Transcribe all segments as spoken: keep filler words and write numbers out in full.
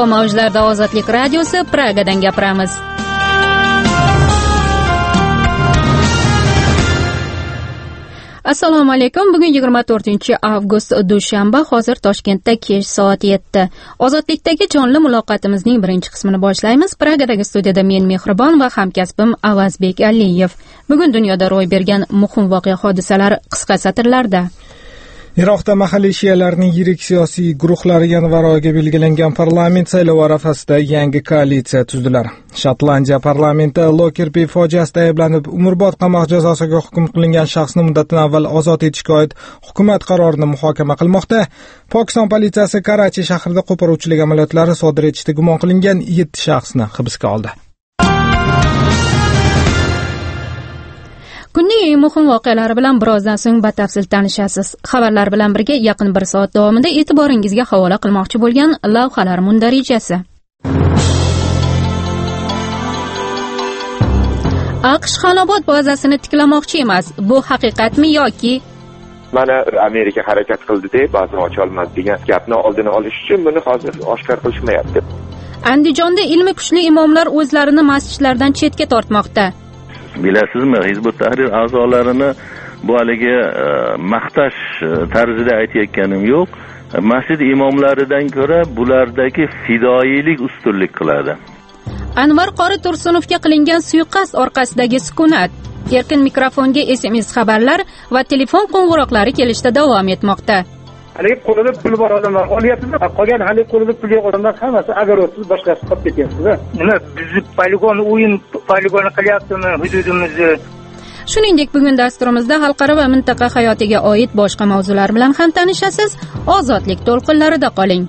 Havo mavjlarida Ozodlik radiosi, Pragadan gapiramiz. Assalomu alaykum. Bugun yigirma to'rtinchi avgust dushanba, hozir Toshkentda kech soat yetti. Ozodlikdagi jonli muloqotimizning birinchi qismini boshlaymiz. Pragadagi studiyada men Mehribon va hamkasbim Avazbek Aliyev. Bugun dunyoda ro'y bergan muhim voqea hodisalar qisqa satrlarda. Iroqda mahalliy shiyalarning yirik siyosiy guruhlari yanvar oyiga belgilangan parlament saylovi arafasida yangi koalitsiya tuzdilar. Shotlandiya parlamenti Lockerbie fojiasida ayblanib umrbod qamoq jazosiga hukm qilingan shaxsni muddatidan avval ozod etishga oid hukumat qarorini muhokama qilmoqda. Pokiston politsiyasi Karachi shahrida qo'poruvchilik amaliyotlari sodir etishda gumon qilingan yetti shaxsni hibsga oldi. Kunning eng muhim voqealari bilan birozdan so'ng batafsil tanishasiz. Xabarlar bilan birga yaqin bir soat davomida e'tiboringizga havola qilmoqchi bo'lgan lavhalar mundarijasi. AQSh Xonobod bazasini tiklamoqchi emas. Bu haqiqatmi yoki? Mana Amerika harakat qildi deb ba'zini ocha olmadi degan gapni oldini olish uchun buni hozir oshkor qilishmayapti. Andijonda ilmi kuchli imomlar o'zlarini masjidlardan chetga tortmoqda. Bilasizmi, Hizbut Tahrir a'zolarini bu haligi maqtash tarzida aytayotganim yo'q. Masjid imomlaridan ko'ra bulardagi fidoyilik ustunlik qiladi. Anvar Qori Tursunovga qilingan suiqasd orqasidagi sukunat. Erkin mikrofonga S M S xabarlar va telefon qo'ng'iroqlari kelishda davom etmoqda. Hali qo'lida pul bor odamlar olyapti. Qolgan hali qo'lida pul yo'q odamlar hammasi agarosiz boshqasi qolib ketyapti. Nima bizni poligon o'yin poligoni qilyaptimi hududimizni? Shuningdek, bugun dasturimizda xalqaro va mintaqa hayotiga oid boshqa mavzular bilan ham tanishasiz. Ozodlik to'lqinlarida qoling.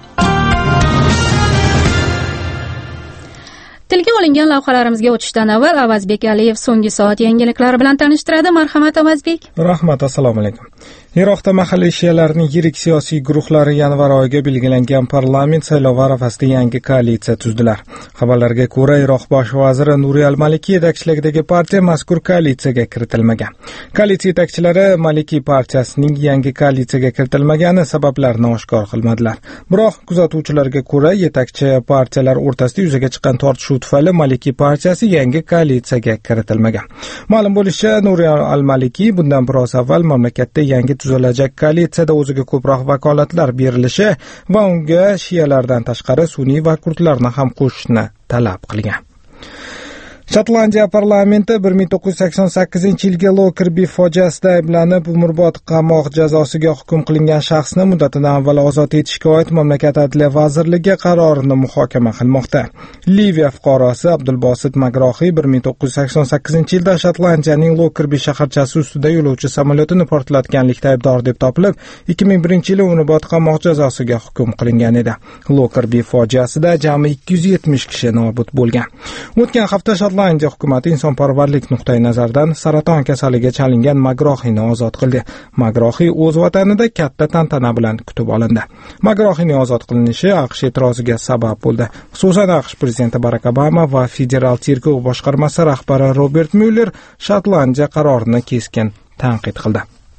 Tilga olingan lavhalarimizga o'tishdan avval Avazbek Aliyev so'nggi soat yangiliklari bilan tanishtiradi. Marhamat Avazbek. Rahmat, assalomu alaykum. Iroqda mahalliy shiyalarning yirik siyosiy guruhlari yanvar oyiga belgilangan parlament saylovi arafasida yangi koalitsiya tuzdilar. Xabarlarga ko'ra, Iroq bosh vaziri Nuri al-Maliki yetakchiligidagi partiya mazkur koalitsiyaga kiritilmagan. Koalitsiya yetakchilari Maliki partiyasining yangi koalitsiyaga kiritilmagani sabablarini oshkor qilmadilar. Biroq kuzatuvchilarga ko'ra, yetakchi partiyalar o'rtasida yuzaga chiqqan tortishuv tufayli Maliki partiyasi yangi koalitsiyaga kiritilmagan. Ma'lum bo'lishicha, Nuri al-Maliki bundan biroz avval mamlakatda yangi tuzilajak koalitsiyada o'ziga ko'proq vakolatlar berilishi va unga shiyalardan tashqari sunniy va kurdlarni ham qo'shishni talab qilgan. Shotlandiya parlamenti bir ming to'qqiz yuz sakson sakkizinchi yilgi Lockerbie fojiasida ayblanib umrbod qamoq jazosiga hukm qilingan shaxsni muddatidan avval ozod etishga oid mamlakat adliya vazirligi qarorini muhokama qilmoqda. Liviya fuqarosi Abdulbosit Magrohi bir ming to'qqiz yuz sakson sakkizinchi yilda Shotlandiyaning Lockerbie shaharchasi ustida yo'lovchi samolyotini portlatganlikda aybdor deb topilib, ikki ming birinchi yili umrbod qamoq jazosiga hukm qilingan edi. Lockerbie fojiasida jami ikki yuz yetmish kishi nobud bo'lgan. O'tgan hafta Shotlandiya hukumati insonparvarlik nuqtai nazaridan saraton kasaliga chalingan Magrohini ozod qildi. Magrohi o'z vatanida katta tantana bilan kutib olindi. Magrohining ozod qilinishi AQSh e'tiroziga sabab bo'ldi. Xususan AQSh prezidenti Barak Obama va federal tergov boshqarmasi rahbari Robert Mueller Shotlandiya qarorini keskin tanqid qildi.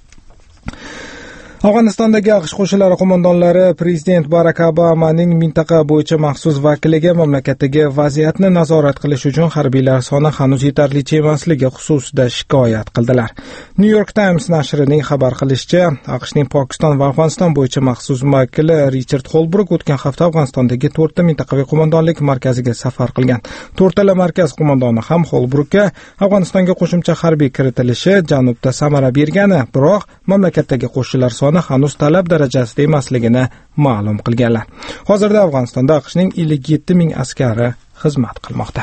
Afg'onistondagi AQSh qo'shinlari qo'mondonlari prezident Barak Obamaning mintaqa bo'yicha maxsus vakiliga mamlakatdagi vaziyatni nazorat qilish uchun harbiylar soni hanuz yetarlicha emasligi xususida shikoyat qildilar. New York Times nashrining xabar qilishicha, AQShning Pokiston va Afg'oniston bo'yicha maxsus vakili Richard Holbrook o'tgan hafta Afg'onistondagi to'rtta mintaqaviy qo'mondonlik markaziga safar qilgan. To'rtala markaz qo'mondoni ham Holbrookka Afg'onistonga qo'shimcha harbiy kiritilishi janubda samara bergani, biroq mamlakatdagi qo'shinlar soni hanuz talab darajasida emasligini ma'lum qilganlar. Hozirda Afg'onistonda AQShning ellik yetti ming askari xizmat qilmoqda.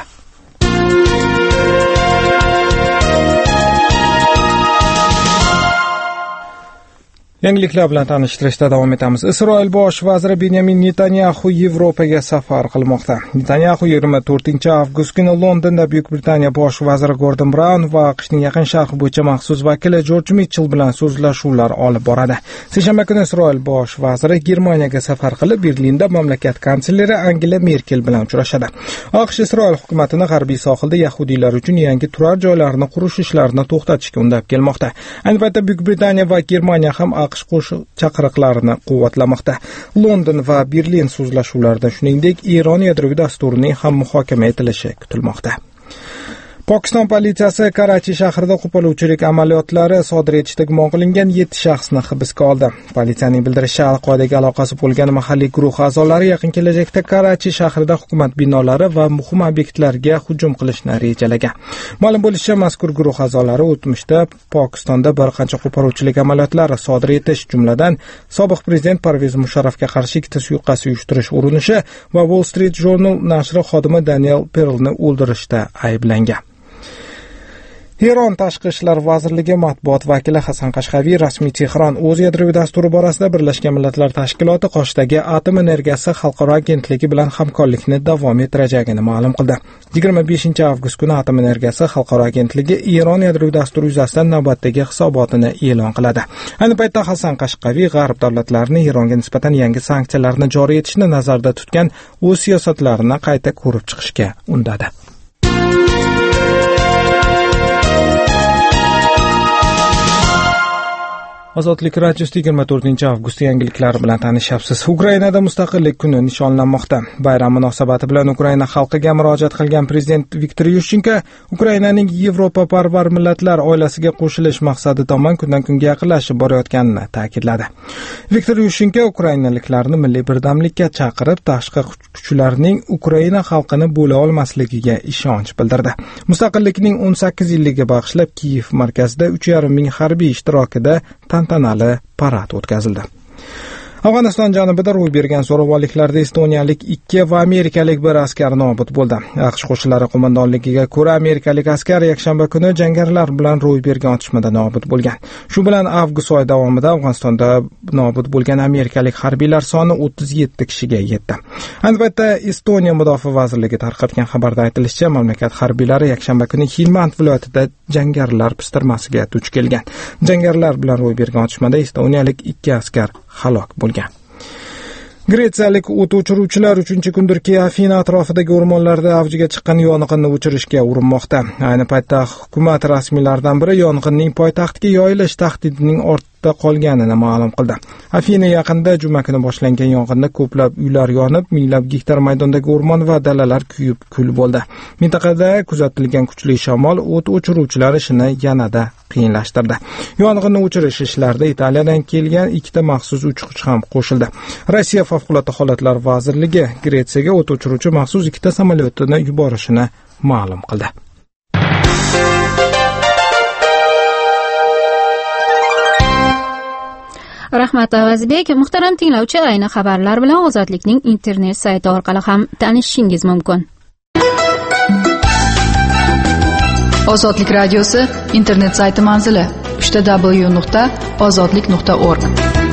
Yangiliklar bilan tanishtirishda davom etamiz. Isroil bosh vaziri Benyamin Netanyahu Yevropaga safar qilmoqda. Netanyahu yigirma to'rtinchi avgust kuni Londonda Buyuk Britaniya bosh vaziri Gordon Brown va AQShning Yaqin Sharq bo'yicha maxsus vakili George Mitchell bilan so'zlashuvlar olib boradi. Seshanba kuni Isroil bosh vaziri Germaniyaga safar qilib, Berlinda mamlakat kansleri Angela Merkel bilan uchrashadi. AQSh Isroil hukumatini g'arbiy sohilda yahudiylar uchun yangi turar joylarni qurish ishlarini to'xtatishga undab kelmoqda. Ayni paytda Buyuk Britaniya va Germaniya ham AQSh qo'shiq chaqiriqlarini quvvatlamoqda. London va Berlin so'zlashuvlarida shuningdek Eron yadroviy dasturining ham muhokama etilishi kutilmoqda. Pokiston politsiyasi Karachi shahrida qo'poluvchilik amaliyotlari sodir etishda gumon qilingan yetti shaxsni hibsga oldi. Politsiyaning bildirishicha, Al-Qoidaga aloqasi bo'lgan mahalliy guruh a'zolari yaqin kelajakda Karachi shahrida hukumat binolari va muhim obyektlarga hujum qilishni rejalagan. Ma'lum bo'lishicha, mazkur guruh a'zolari o'tmishda Pokistonda bir qancha qo'poluvchilik amaliyotlari sodir etish, jumladan sobiq prezident Parvez Musharrafga qarshi ikkita suiqasd uyushtirish urinishi va Wall Street Journal nashri xodimi Daniel Pearlni o'ldirishda ayblangan. Eron Tashqi ishlar vazirligi matbuot vakili Hasan Qashqaviy rasmiy Tehron o'z yadroviy dasturi borasida Birlashgan Millatlar Tashkiloti qoshidagi atom energiyasi xalqaro agentligi bilan hamkorlikni davom ettirajagini ma'lum qildi. yigirma beshinchi avgust kuni atom energiyasi xalqaro agentligi Eron yadroviy dasturi yuzasidan navbatdagi hisobotini e'lon qiladi. Ayni paytda Hasan Qashqaviy g'arb davlatlarini Eronga nisbatan yangi sanksiyalarni joriy etishni nazarda tutgan o'z siyosatlarini qayta ko'rib chiqishga undadi. Ozodlik radiosi yigirma to'rtinchi avgust yangiliklari bilan tanishyapsiz. Ukrainada mustaqillik kuni nishonlanmoqda. Bayram munosabati bilan Ukraina xalqiga murojaat qilgan prezident Viktor Yushchenko Ukrainaning Yevropaparvar millatlar oilasiga qo'shilish maqsadi tomon kundan kunga yaqinlashib borayotganini ta'kidladi. Viktor Yushchenko ukrainaliklarni milliy birdamlikka chaqirib, tashqi kuchlarning Ukraina xalqini bo'la olmasligiga ishonch bildirdi. Mustaqillikning o'n sakkiz yilligiga bag'ishlab Kiyev markazida uch yarim ming harbiy ishtirokida tantanali parad o'tkazildi. Afg'oniston janubida ro'y bergan zo'ravonliklarda estoniyalik ikki va amerikalik bir askar nobud bo'ldi. AQSh qo'shinlari qo'mondonligiga ko'ra, amerikalik askar yakshanba kuni jangarilar bilan ro'y bergan otishmada nobud bo'lgan. Shu bilan avgust oyi davomida Afg'onistonda nobud bo'lgan amerikalik harbiylar soni o'ttiz yetti kishiga yetdi. Ayni paytda Estoniya mudofaa vazirligi tarqatgan xabarda aytilishicha, mamlakat harbiylari yakshanba kuni Xilmand viloyatida jangarilar pistirmasiga duch kelgan. Jangarilar bilan ro'y bergan otishmada estoniyalik ikki askar halok bo'lgan. Gretsiyalik o't o'chiruvchilar uchinchi kundirki Afina atrofidagi o'rmonlarda avjiga chiqqan yong'inni o'chirishga urinmoqda. Ayni paytda hukumat rasmiylaridan biri yong'inning poytaxtga yoyilish tahdidining ortida qolganini ma'lum qildi. Afina yaqinida juma kuni boshlangan yong'inda ko'plab uylar yonib, minglab gektar maydondagi o'rmon va dalalar kuyib kul bo'ldi. Mintaqada kuzatilgan kuchli shamol o't o'chiruvchilar ishini yanada qiyinlashtirdi. Yong'inni o'chirish ishlarida Italiyadan kelgan ikkita maxsus uchqich ham qo'shildi. Rossiya favqulodda holatlar vazirligi Gretsiyaga o't o'chiruvchi maxsus ikkita samolyotini yuborishini ma'lum qildi. Rahmat Avazbek. Muhtaram tinglovchi, ayni xabarlar bilan Ozodlikning internet sayti orqali ham tanishishingiz mumkin. Ozodlik radiosi internet sayti manzili w w w nuqta ozodlik nuqta org.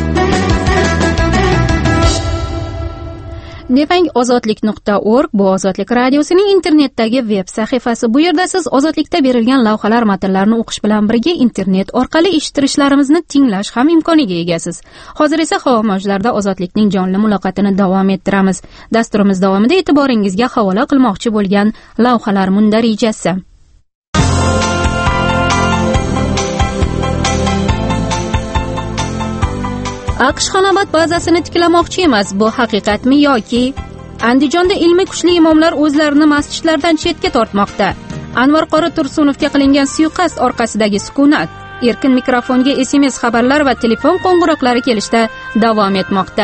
Demak, ozodlik nuqta org bu Ozodlik radiosining internetdagi veb sahifasi. Bu yerda siz Ozodlikda berilgan lavhalar matnlarini o'qish bilan birga internet orqali eshittirishlarimizni tinglash ham imkoniga egasiz. Hozir esa havo mavjlarida Ozodlikning jonli muloqotini davom ettiramiz. Dasturimiz davomida e'tiboringizga havola qilmoqchi bo'lgan lavhalar mundarijasi. AQSh Xonobod bazasini tiklamoqchi emas, bu haqiqatmi yoki? Andijonda ilmiy kuchli imomlar o'zlarini masjidlardan chetga tortmoqda. Anvar qori Tursunovga qilingan suiqasd orqasidagi sukunat. Erkin mikrofonga S M S xabarlar va telefon qo'ng'iroqlari kelishda davom etmoqda.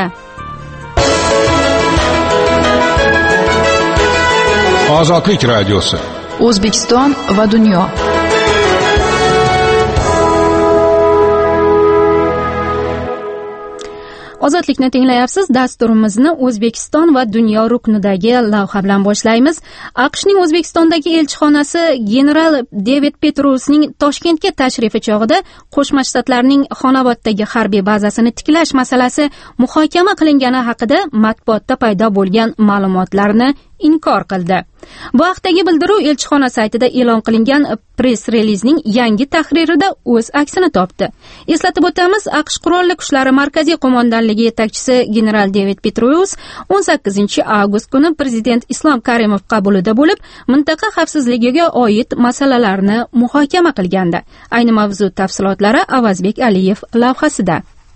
Ozodlik radiosi. O'zbekiston va dunyo. Ozodlikni tinglayapsiz. Dasturimizni O'zbekiston va dunyo ruknidagi lavha bilan boshlaymiz. AQShning O'zbekistondagi elchixonasi general David Petrousning Toshkentga tashrifi chog'ida Qo'shma Shtatlarning Xonoboddagi harbiy bazasini tiklash masalasi muhokama qilingani haqida matbuotda paydo bo'lgan ma'lumotlarni inkor qildi. Bu haqdagi bildiruv elchixona saytida e'lon qilingan press relizning yangi tahririda o'z aksini topdi. Eslatib o'tamiz, AQSh Qurolli kuchlari markaziy qo'mondonligi yetakchisi general David Petrous o'n sakkizinchi avgust kuni prezident Islom Karimov qabulida bo'lib, mintaqa xavfsizligiga oid masalalarni muhokama qilgandi. Ayni mavzu tafsilotlari Avazbek Aliyev lavhasida.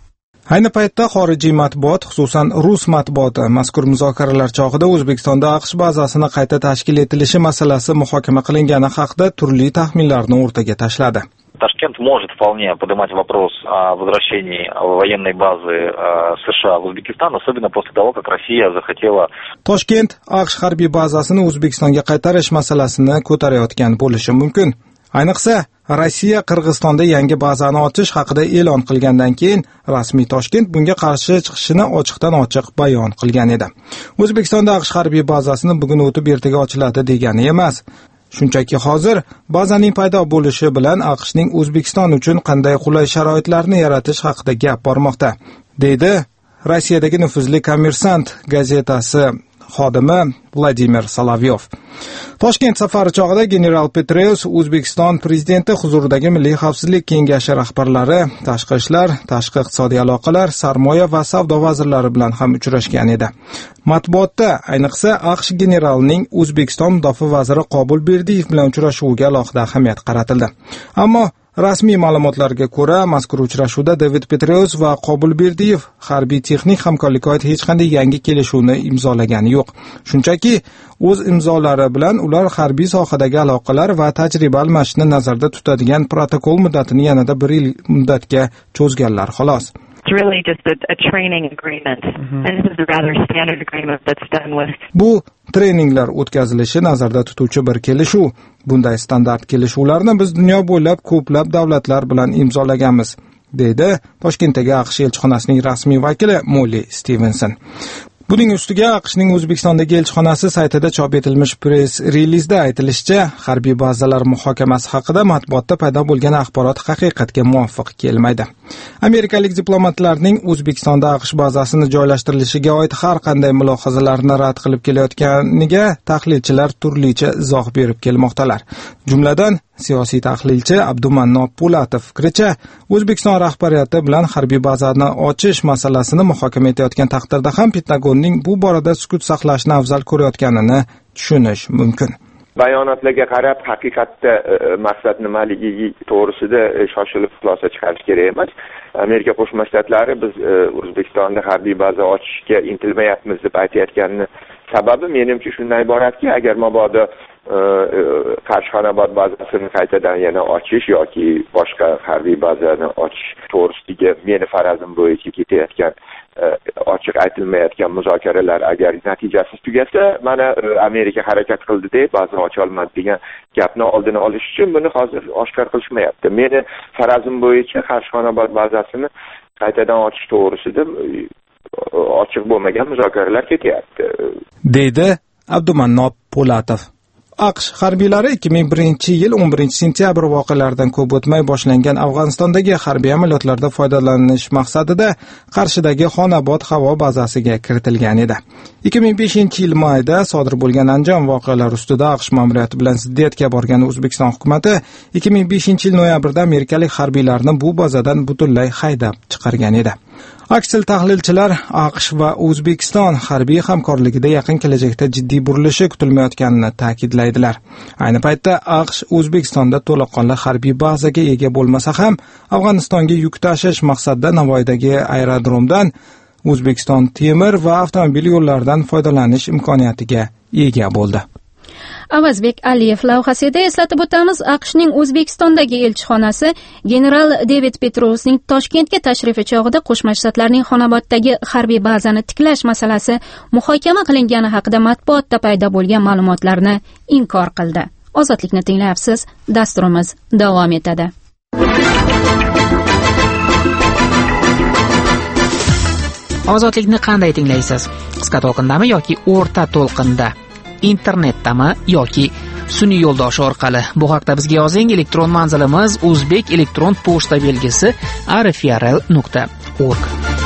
Ayni paytda xorijiy matbuot, xususan rus matbuoti mazkur muzokaralar chog'ida O'zbekistonda AQSh bazasini qayta tashkil etilishi masalasi muhokama qilingani haqida turli taxminlarni o'rtaga tashladi. Ташкент может вполне поднимать вопрос о возвращении военной базы США в Узбекистан, особенно после того, как Россия захотела. Toshkent AQSh harbiy bazasini O'zbekistonga qaytarish masalasini ko'tarayotgan bo'lishi mumkin. Ayniqsa, Rossiya Qirg'izistonda yangi bazani ochish haqida e'lon qilgandan keyin rasmiy Toshkent bunga qarshi chiqishini ochiqdan ochiq bayon qilgan edi. O'zbekistonda AQSh harbiy bazasini bugun o'tib ertaga ochiladi degani emas. Shunchaki hozir bazaning paydo bo'lishi bilan AQShning O'zbekiston uchun qanday qulay sharoitlarni yaratish haqida gap bormoqda, deydi Rossiyadagi nufuzli Kommersant gazetasi xodimi Vladimir Solovyov. Toshkent safari chog'ida general Petreus O'zbekiston prezidenti huzuridagi Milliy xavfsizlik kengashi rahbarlari, tashqi ishlar, tashqi iqtisodiy aloqalar, sarmoya va savdo vazirlari bilan ham uchrashgan edi. Matbuotda ayniqsa AQSh generalining O'zbekiston mudofaa vaziri Qobul Berdiyev bilan uchrashuviga alohida ahamiyat qaratildi. Ammo rasmiy ma'lumotlarga ko'ra, mazkur uchrashuvda David Petreus va Qobul Berdiyev harbiy texnik hamkorlikka oid hech qanday yangi kelishuvni imzolagani yo'q. Shunchaki o'z imzolari bilan ular harbiy sohadagi aloqalar va tajriba almashishni nazarda tutadigan protokol muddatini yanada bir yil muddatga cho'zganlar xolos. It's really just a, a training agreement, mm-hmm. and this is a rather standard agreement that's done with. Bu treninglar o'tkazilishi nazarda tutuvchi bir kelishuv. Bunday standart kelishuvlarni biz dunyo bo'ylab ko'plab davlatlar bilan imzolaganmiz, deydi Toshkentdagi AQSh elchixonasining rasmiy vakili Molly Stevenson. Buning ustiga AQShning O'zbekistondagi elchixonasi saytida chop etilmish press relizda aytilishicha, harbiy bazalar muhokamasi haqida matbuotda paydo bo'lgan axborot haqiqatga muvofiq kelmaydi. Amerikalik diplomatlarning O'zbekistonda AQSh bazasini joylashtirilishiga oid har qanday mulohazalarni rad qilib kelayotganiga tahlilchilar turlicha izoh berib kelmoqdalar. Jumladan, siyosiy tahlilchi Abdumannob Po'latov fikricha, O'zbekiston rahbariyati bilan harbiy bazani ochish masalasini muhokama etayotgan taqdirda ham Pentagonning bu borada sukut saqlashni afzal ko'rayotganini tushunish mumkin. Bayonotlarga qarab, haqiqatda maqsad nimaligi to'g'risida shoshilib xulosa chiqarish kerak emas. Amerika Qo'shma Shtatlari biz O'zbekistonda harbiy baza ochishga intilmayapmiz deb aytayotganini sababi menimcha shundan iboratki, agar mabodo Qarshixonobod bazasini qaytadan yana ochish yoki boshqa harbiy bazani ochish to'g'risidagi meni farazim bo'yicha ketayotgan ochiq aytilmayotgan muzokaralar agar natijasiz tugasa, mana Amerika harakat qildi deb bazani ocha olmadi degan gapni oldini olish uchun buni hozir oshkor qilishmayapti. Meni farazim bo'yicha Qarshixonobod bazasini qaytadan ochish to'g'risida ochiq bo'lmagan muzokaralar ketyapti, deydi Abdumannob Po'latov. AQSh harbiylari ikki ming birinchi yil o'n birinchi sentyabr voqealaridan ko'p o'tmay boshlangan Afg'onistondagi harbiy amaliyotlarda foydalanish maqsadida Qarshidagi Xonobod havo bazasiga kiritilgan edi. ikki ming beshinchi yil mayda sodir bo'lgan Anjom voqealari ustida AQSh ma'muriyati bilan ziddiyatga borgan O'zbekiston hukumatı ikki ming beshinchi yil noyabrda amerikalik harbiylarni bu bazadan butunlay haydab chiqargan edi. Aksil tahlilchilar AQSh va O'zbekiston harbiy hamkorligida yaqin kelajakda jiddiy burilishi kutilmayotganini ta'kidlaydilar. Ayni paytda AQSh O'zbekistonda to'laqonli harbiy bazaga ega bo'lmasa ham, Afg'onistonga yuk tashish maqsadida Navoiydagi aerodromdan O'zbekiston temir va avtomobil yo'llaridan foydalanish imkoniyatiga ega bo'ldi. Avazbek Aliyev lavhasida eslatib o'tamiz, AQShning O'zbekistondagi elchixonasi general David Petreusning Toshkentga tashrifi chog'ida Qo'shma Shtatlarning Xonoboddagi harbiy bazani tiklash masalasi muhokama qilingani haqida matbuotda paydo bo'lgan ma'lumotlarni inkor qildi. Ozodlikni tinglayapsiz. Dasturimiz davom etadi. Ozodlikni qanday tinglaysiz? Qisqa to'lqindami yoki o'rta to'lqinda? Internetdami yoki sun'iy yo'ldosh orqali? Bu haqda bizga yozing. Elektron manzilimiz o'zbek elektron pochta belgisi r f r l nuqta org.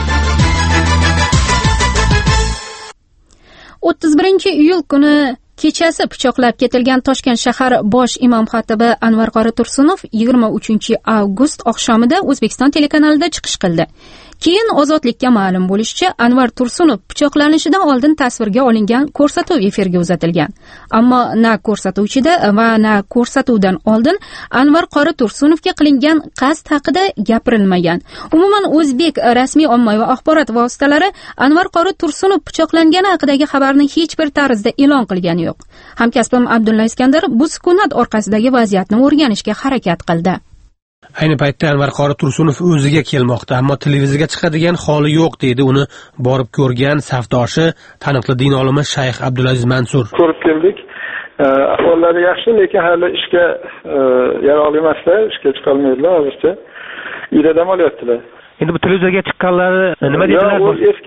o'ttiz birinchi iyul kuni kechasi pichoqlab ketilgan Toshkent shahar bosh imom xatibi Anvar qori Tursunov yigirma uchinchi avgust oqshomida O'zbekiston telekanalida chiqish qildi. Keyin Ozodlikka ma'lum bo'lishicha, Anvar Tursunov pichoqlanishidan oldin tasvirga olingan ko'rsatuv efirga uzatilgan. Ammo na ko'rsatuvchida va na ko'rsatuvdan oldin Anvar qori Tursunovga qilingan qasd haqida gapirilmagan. Umuman o'zbek rasmiy ommaviy axborot vositalari Anvar qori Tursunov pichoqlangani haqidagi xabarni hech bir tarzda e'lon qilgani yo'q. Hamkasbim Abdulla Iskandar bu sukunat orqasidagi vaziyatni o'rganishga harakat qildi. Ayni paytda Anvar qori Tursunov o'ziga kelmoqda, ammo televizorga chiqadigan holi yo'q deydi uni borib ko'rgan safdoshi taniqli din olimi Shayx Abdulaziz Mansur. Ko'rib keldik. Ahvollari yaxshi, lekin hali ishga yaroqli emaslar, ishga chiqa olmaydilar hozircha. Uyda dam olyaptilar. Endi bu televizorga chiqqanlari nima deydilar? Bu eski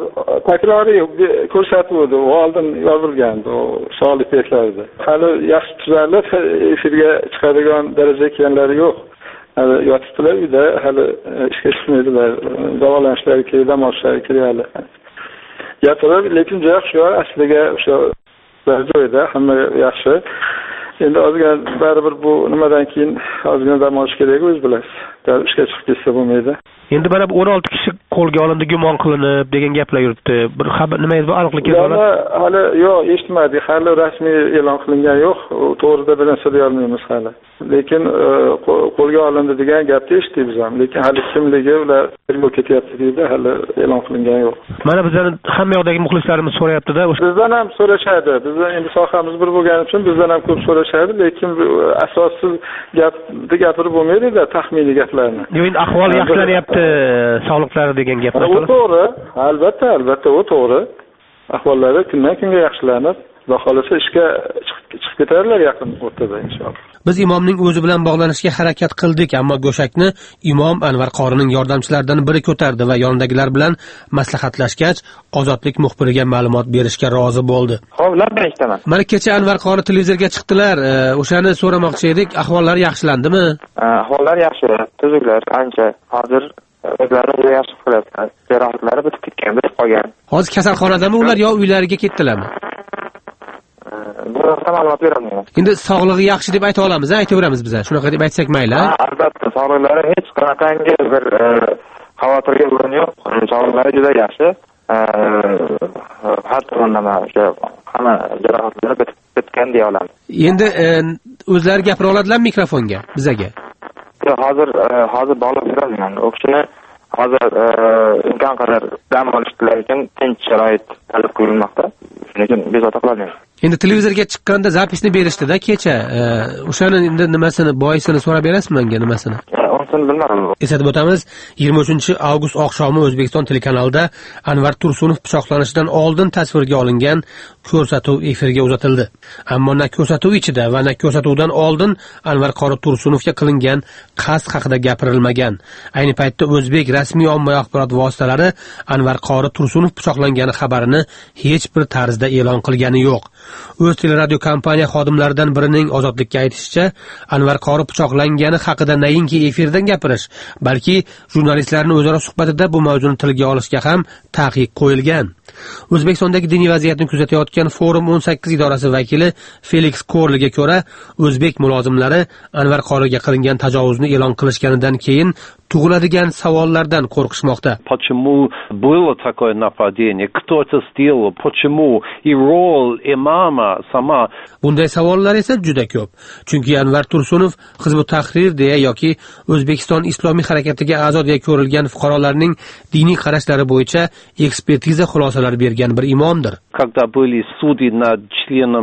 takroriy ko'rsatuv edi, u oldin yozilgandi, o Solih paytlarida. Hali yaxshi tuzalib efirga chiqadigan darajaga kelganlari yo'q. Hali yotibdilar uyda, hali ishga chiqmaydilar. Davolanishlari kerak, dam olishlari kerak hali. Gapirib, lekin joy shu asliga o'sha joyda, hamma yaxshi. Endi ozgina baribir bu nimadan keyin ozgina dam olish kerak, o'z bilasiz. Dar ishga chiqib ketsa bo'lmaydi. Endi mana bu o'n olti kishi qo'lga olindi, gumon qilinib degan gaplar yuribdi. Bir xabar nima edi, aniqlik keldi? Hali yo'q, eshitmadik. Hali rasmiy e'lon qilingan yo'q. To'g'rida bir narsa deya olmaymiz hali. Lekin qo'lga olindi degan gapni eshitdik biz ham. Lekin hali kimligi ular tergov ketyapti deydi, hali e'lon qilingan yo'q. Mana bizdan hamma yoqdagi muxlislarimiz so'rayapti-da. Bizdan ham so'rashadi. Bizdan endi sohamiz bir bo'lgani uchun bizdan ham ko'p so'rashadi, lekin asossiz gapni gapirib bo'lmaydi-da, taxminiy gaplarni. Endi ahvol yaxshilanyapti, sog'liqlari degan gaplar. U to'g'ri, albatta, albatta u to'g'ri. Ahvollari kundan kunga yaxshilanib, Xudo xolasa ishga chiqib ketarlar yaqin o'rtada inshaalloh. Biz imomning o'zi bilan bog'lanishga harakat qildik, ammo go'shakni imom Anvar qorining yordamchilaridan biri ko'tardi va yonidagilar bilan maslahatlashgach, Ozodlik muxbiriga ma'lumot berishga rozi bo'ldi. Xo'p, labba eshitaman. Mana kecha Anvar qori televizorga chiqdilar. O'shani so'ramoqchi edik. Ahvollari yaxshilandimi? Ahvollari yaxshi, tuzuklar ancha. Hozir o'zlarini juda yaxshi qilyapti. Jarohatlari bitib ketgan, bitib qolgan. Hozir kasalxonadami ular yo uylariga ketdilarmi? Bu haqda ma'lumot berolmayman. Endi sog'lig'i yaxshi deb ayta olamiz, aytaveramiz biz. Shunaqa deb aytsak mayli. Ha, albatta, sog'liqlari hech qanaqangi bir xavotirga o'rin yo'q. Sog'liqlari juda yaxshi. Har tomonlama o'sha hamma jarohatlari bitgan deya olamiz. Endi o'zlari gapira oladilar mikrofonga bizga. Yo'q, hozir hozir bog'lab berolmayman. O kishini hozir imkon qadar dam olishlar uchun tinch sharoit talab qilinmoqda. Shuning uchun bezovta qilolmayman. Endi televizorga chiqqanda zapisni berishdi-da kecha. O'shani endi nimasini, boisini so'rab berasizmi menga nimasini? Unisini bilmadim. Eslatib o'tamiz, yigirma uchinchi avgust oqshomi O'zbekiston telekanalida Anvar Tursunov pichoqlanishidan oldin tasvirga olingan ko'rsatuv efirga uzatildi. Ammo na ko'rsatuv ichida va na ko'rsatuvdan oldin Anvar qori Tursunovga qilingan qasd haqida gapirilmagan. Ayni paytda o'zbek rasmiy ommaviy axborot vositalari Anvar qori Tursunov pichoqlangani xabarini hech bir tarzda e'lon qilgani yo'q. O'z teleradio kompaniya xodimlaridan birining Ozodlikka aytishicha, Anvar qori pichoqlangani haqida nainki efirdan gapirish, balki jurnalistlarning o'zaro suhbatida bu mavzuni tilga olishga ham taqiq qo'yilgan. O'zbekistondagi diniy vaziyatni kuzatayotgan Forum o'n sakkiz idorasi vakili Felix Korliga ko'ra, o'zbek mulozimlari Anvar qoriga qilingan tajovuzni e'lon qilishganidan keyin tug'iladigan savollardan qo'rqishmoqda. Почему было такое нападение? Кто это сделал? Почему? И роль имама сама. Bunday savollar esa juda ko'p. Chunki Anvar Tursunov Hizb ut-Tahrir deya yoki O'zbekiston Islomiy harakatiga a'zo deya ko'rilgan fuqarolarning diniy qarashlari bo'yicha ekspertiza xulosalar bergan bir imomdir. Когда были суды над членом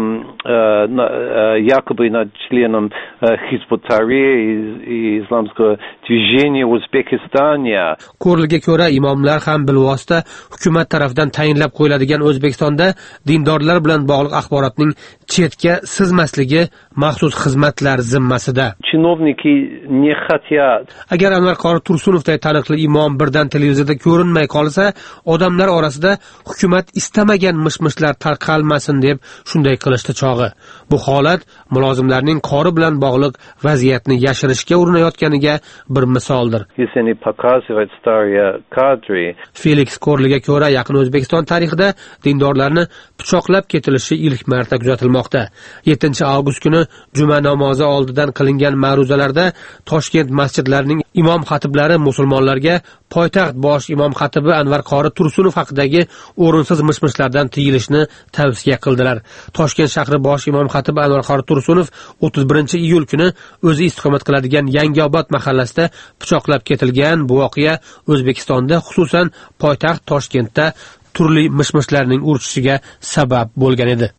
якобы над членом Hizb ut-Tahrir и исламского движения O'zbekistoniya. Ko'rilga ko'ra, imomlar ham bilvosita hukumat tomonidan tayinlab qo'yiladigan O'zbekistonda dindorlar bilan bog'liq axborotning chetga sizmasligi maxsus xizmatlar zimmasida. Чиновники не хотят. Agar Anvar qori Tursunovday taniqli imom birdan televizorda ko'rinmay qolsa, odamlar orasida hukumat istamagan mish-mishlar tarqalmasin deb shunday qilishdi chog'i. Bu holat mulozimlarning qori bilan bog'liq vaziyatni yashirishga urinayotganiga bir misoldir. Yeseni pokazывает старые кадры. Felix Korliga ko'ra, yaqin O'zbekiston tarixida dindorlarni pichoqlab ketilishi ilk marta kuzatilmoqda. yettinchi avgust kuni juma namozi oldidan qilingan ma'ruzalarda Toshkent masjidlarining imom xatiblari musulmonlarga poytaxt bosh imom xatibi Anvar qori Tursunov haqidagi o'rinsiz mishmishlardan tiyilishni tavsiya qildilar. Toshkent shahri bosh imom xatibi Anvar qori Tursunov o'ttiz birinchi iyul kuni o'zi istiqomat qiladigan Yangiobod mahallasida pichoqlab ketilgan. Bu voqea O'zbekistonda, xususan poytaxt Toshkentda turli mishmishlarning urchishiga sabab bo'lgan edi.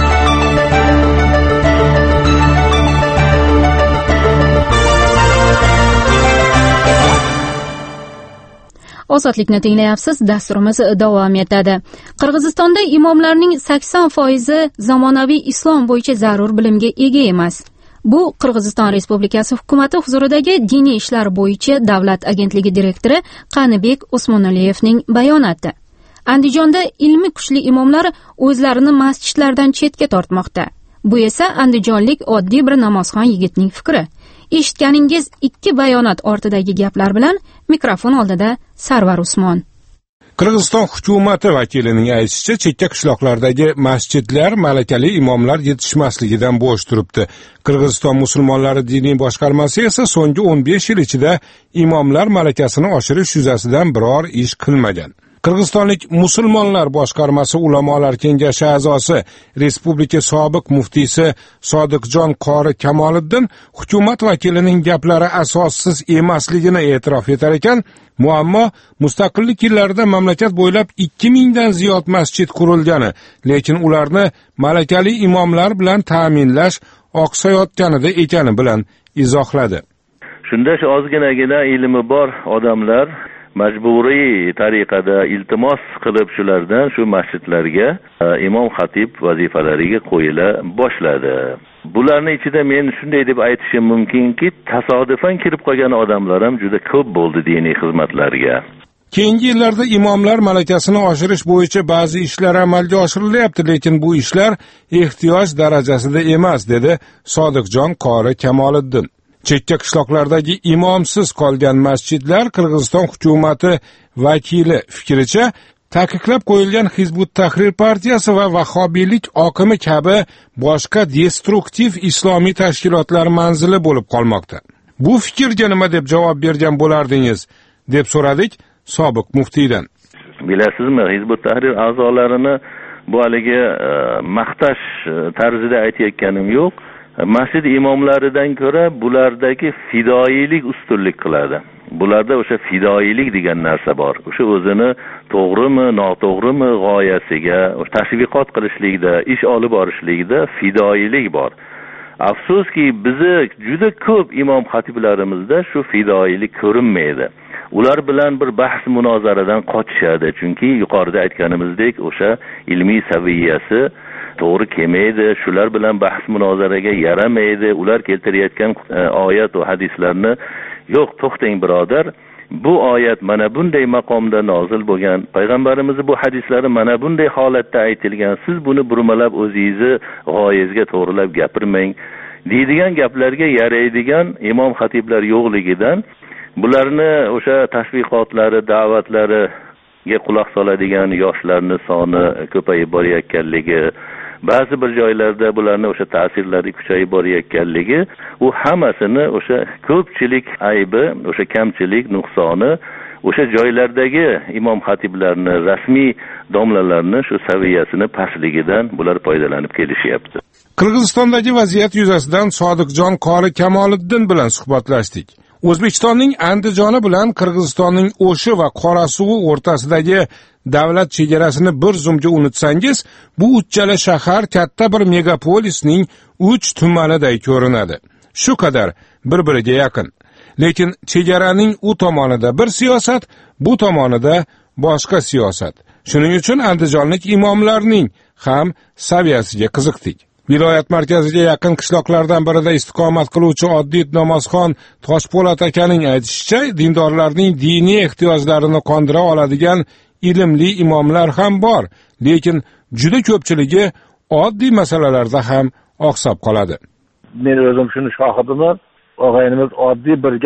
Ozodlikni tinglayapsiz, dasturimiz davom etadi. Qirg'izistonda imomlarning sakson foizi zamonaviy islom bo'yicha zarur bilimga ega emas. Bu Qirg'iziston Respublikasi hukumati huzuridagi diniy ishlar bo'yicha davlat agentligi direktori Qanibek Usmonaliyevning bayonoti. Andijonda ilmi kuchli imomlar o'zlarini masjidlardan chetga tortmoqda. Bu esa andijonlik oddiy bir namozxon yigitning fikri. Eshitganingiz ikki bayonot ortidagi gaplar bilan mikrofon oldida Sarvar Usmon. Qirg'iziston hukumati vakilining aytishicha, chekka qishloqlardagi masjidlar malakali imomlar yetishmasligidan bo'sh turibdi. Qirg'iziston musulmonlari diniy boshqarmasi esa so'nggi o'n besh yil ichida imomlar malakasini oshirish yuzasidan biror ish qilmagan. Qirg'izistonlik musulmonlar boshqarmasi ulamolar kengashi a'zosi, respublika sobiq muftiysi Sodiqjon qori Kamoliddin hukumat vakilining gaplari asossiz emasligini e'tirof etar ekan. Muammo mustaqillik yillarida mamlakat bo'ylab ikki mingdan ziyod masjid qurilgani, lekin ularni malakali imomlar bilan ta'minlash oqsayotganida ekani bilan izohladi. Shunda ozginagina ilmi bor odamlar majburiy tariqada iltimos qilib shulardan shu masjidlarga imom xatib vazifalariga qo'yila boshladi. Bularning ichida men shunday deb aytishim mumkinki, tasodifan kirib qolgan odamlar ham juda ko'p bo'ldi diniy xizmatlarga. Keyingi yillarda imomlar malakasini oshirish bo'yicha ba'zi ishlar amalga oshirilyapti, lekin bu ishlar ehtiyoj darajasida emas, dedi Sodiqjon qori Kamoliddin. Chekka qishloqlardagi imomsiz qolgan masjidlar Qirg'iziston hukumati vakili fikricha taqiqlab qo'yilgan Hizbut Tahrir partiyasi va vahobiylik oqimi kabi boshqa destruktiv islomiy tashkilotlar manzili bo'lib qolmoqda. Bu fikrga nima deb javob bergan bo'lardingiz, deb so'radik sobiq muftiydan. Bilasizmi, Hizbut Tahrir a'zolarini bu haligi maqtash tarzida aytayotganim yo'q. Masjid imomlaridan ko'ra bulardagi fidoyilik ustunlik qiladi. Bularda o'sha fidoyilik degan narsa bor. O'sha o'zini to'g'rimi, noto'g'rimi g'oyasiga, o'sha tashviqot qilishlikda, ish olib borishlikda fidoyilik bor. Afsuski, bizi juda ko'p imom xatiblarimizda shu fidoyilik ko'rinmaydi. Ular bilan bir bahs munozaradan qochishadi, chunki yuqorida aytganimizdek o'sha ilmiy saviyasi to'g'ri kelmaydi, shular bilan bahs munozaraga yaramaydi. Ular keltirayotgan oyat va hadislarni yo'q, to'xtang birodar, bu oyat mana bunday maqomda nozil bo'lgan, payg'ambarimiz bu hadislari mana bunday holatda aytilgan, siz buni burmalab o'zingizni g'oyangizga to'g'rilab gapirmang deydigan gaplarga yaraydigan imom xatiblar yo'qligidan bularni o'sha tashviqotlari, da'vatlariga quloq soladigan yoshlarning soni ko'payib borayotganligi, ba'zi bir joylarda bularning o'sha ta'sirlari kuchayib borayotganligi, u hammasini o'sha ko'pchilik aybi, o'sha kamchilik, nuqsoni o'sha joylardagi imom xatiblarni, rasmiy domlalarni shu saviyasini pastligidan bular foydalanib kelishyapti. Qirg'izistondagi vaziyat yuzasidan Sodiqjon qori Kamoliddin bilan suhbatlashdik. O'zbekistonning Andijoni bilan Qirg'izistonning O'shi va Qorasuvi o'rtasidagi davlat chegarasini bir zumga unutsangiz, bu uchala shahar katta bir megapolisning uch tumaniday ko'rinadi. Shu qadar bir-biriga yaqin. Lekin chegaraning u tomonida bir siyosat, bu tomonida boshqa siyosat. Shuning uchun andijonlik imomlarning ham saviyasiga qiziqdik. Viloyat markaziga yaqin qishloqlardan birida istiqomat qiluvchi oddiy namozxon Toshpo'lat akaning aytishicha, dindorlarning diniy ehtiyojlarini qondira oladigan ilmli imomlar ham bor, lekin juda ko'pchiligi oddiy masalalarda ham oqsab qoladi. Men o'zim shuni shohidiman, og'aynimiz oddiy bir gap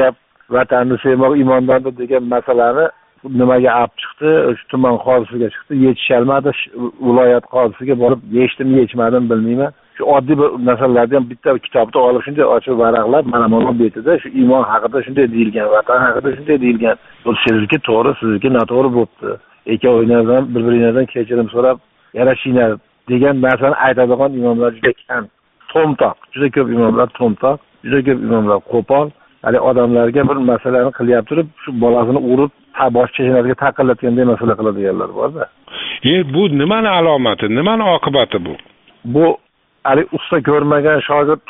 vatanni sevmoq iymondandir degan masalani nimaga olib chiqdi, o'sha tuman qozisiga chiqdi, yechisholmadi. Viloyat qozisiga borib yechdimmi yechmadim bilmayman. Shu oddiy bir masalalarni ham bitta kitobda olib shunday ochib varaqlab, mana mana betida shu iymon haqida shunday deyilgan, vatan haqida shunday deyilgan. Bu sizniki to'g'ri, sizniki noto'g'ri bo'libdi. Ikkovingizdan bir-biringizdan kechirim so'rab yarashinglar degan narsani aytadigan imomlar juda kam. To'mtoq, juda ko'p imomlar to'mtoq, juda ko'p imomlar qo'pol. Hali odamlarga bir masalani qilyapti turib, shu bolasini urib, bosh cheshanasiga taqillatganday masala qiladiganlar bor-da. E bu nimani alomati, nimani oqibati bu? Bu hali usta ko'rmagan shogird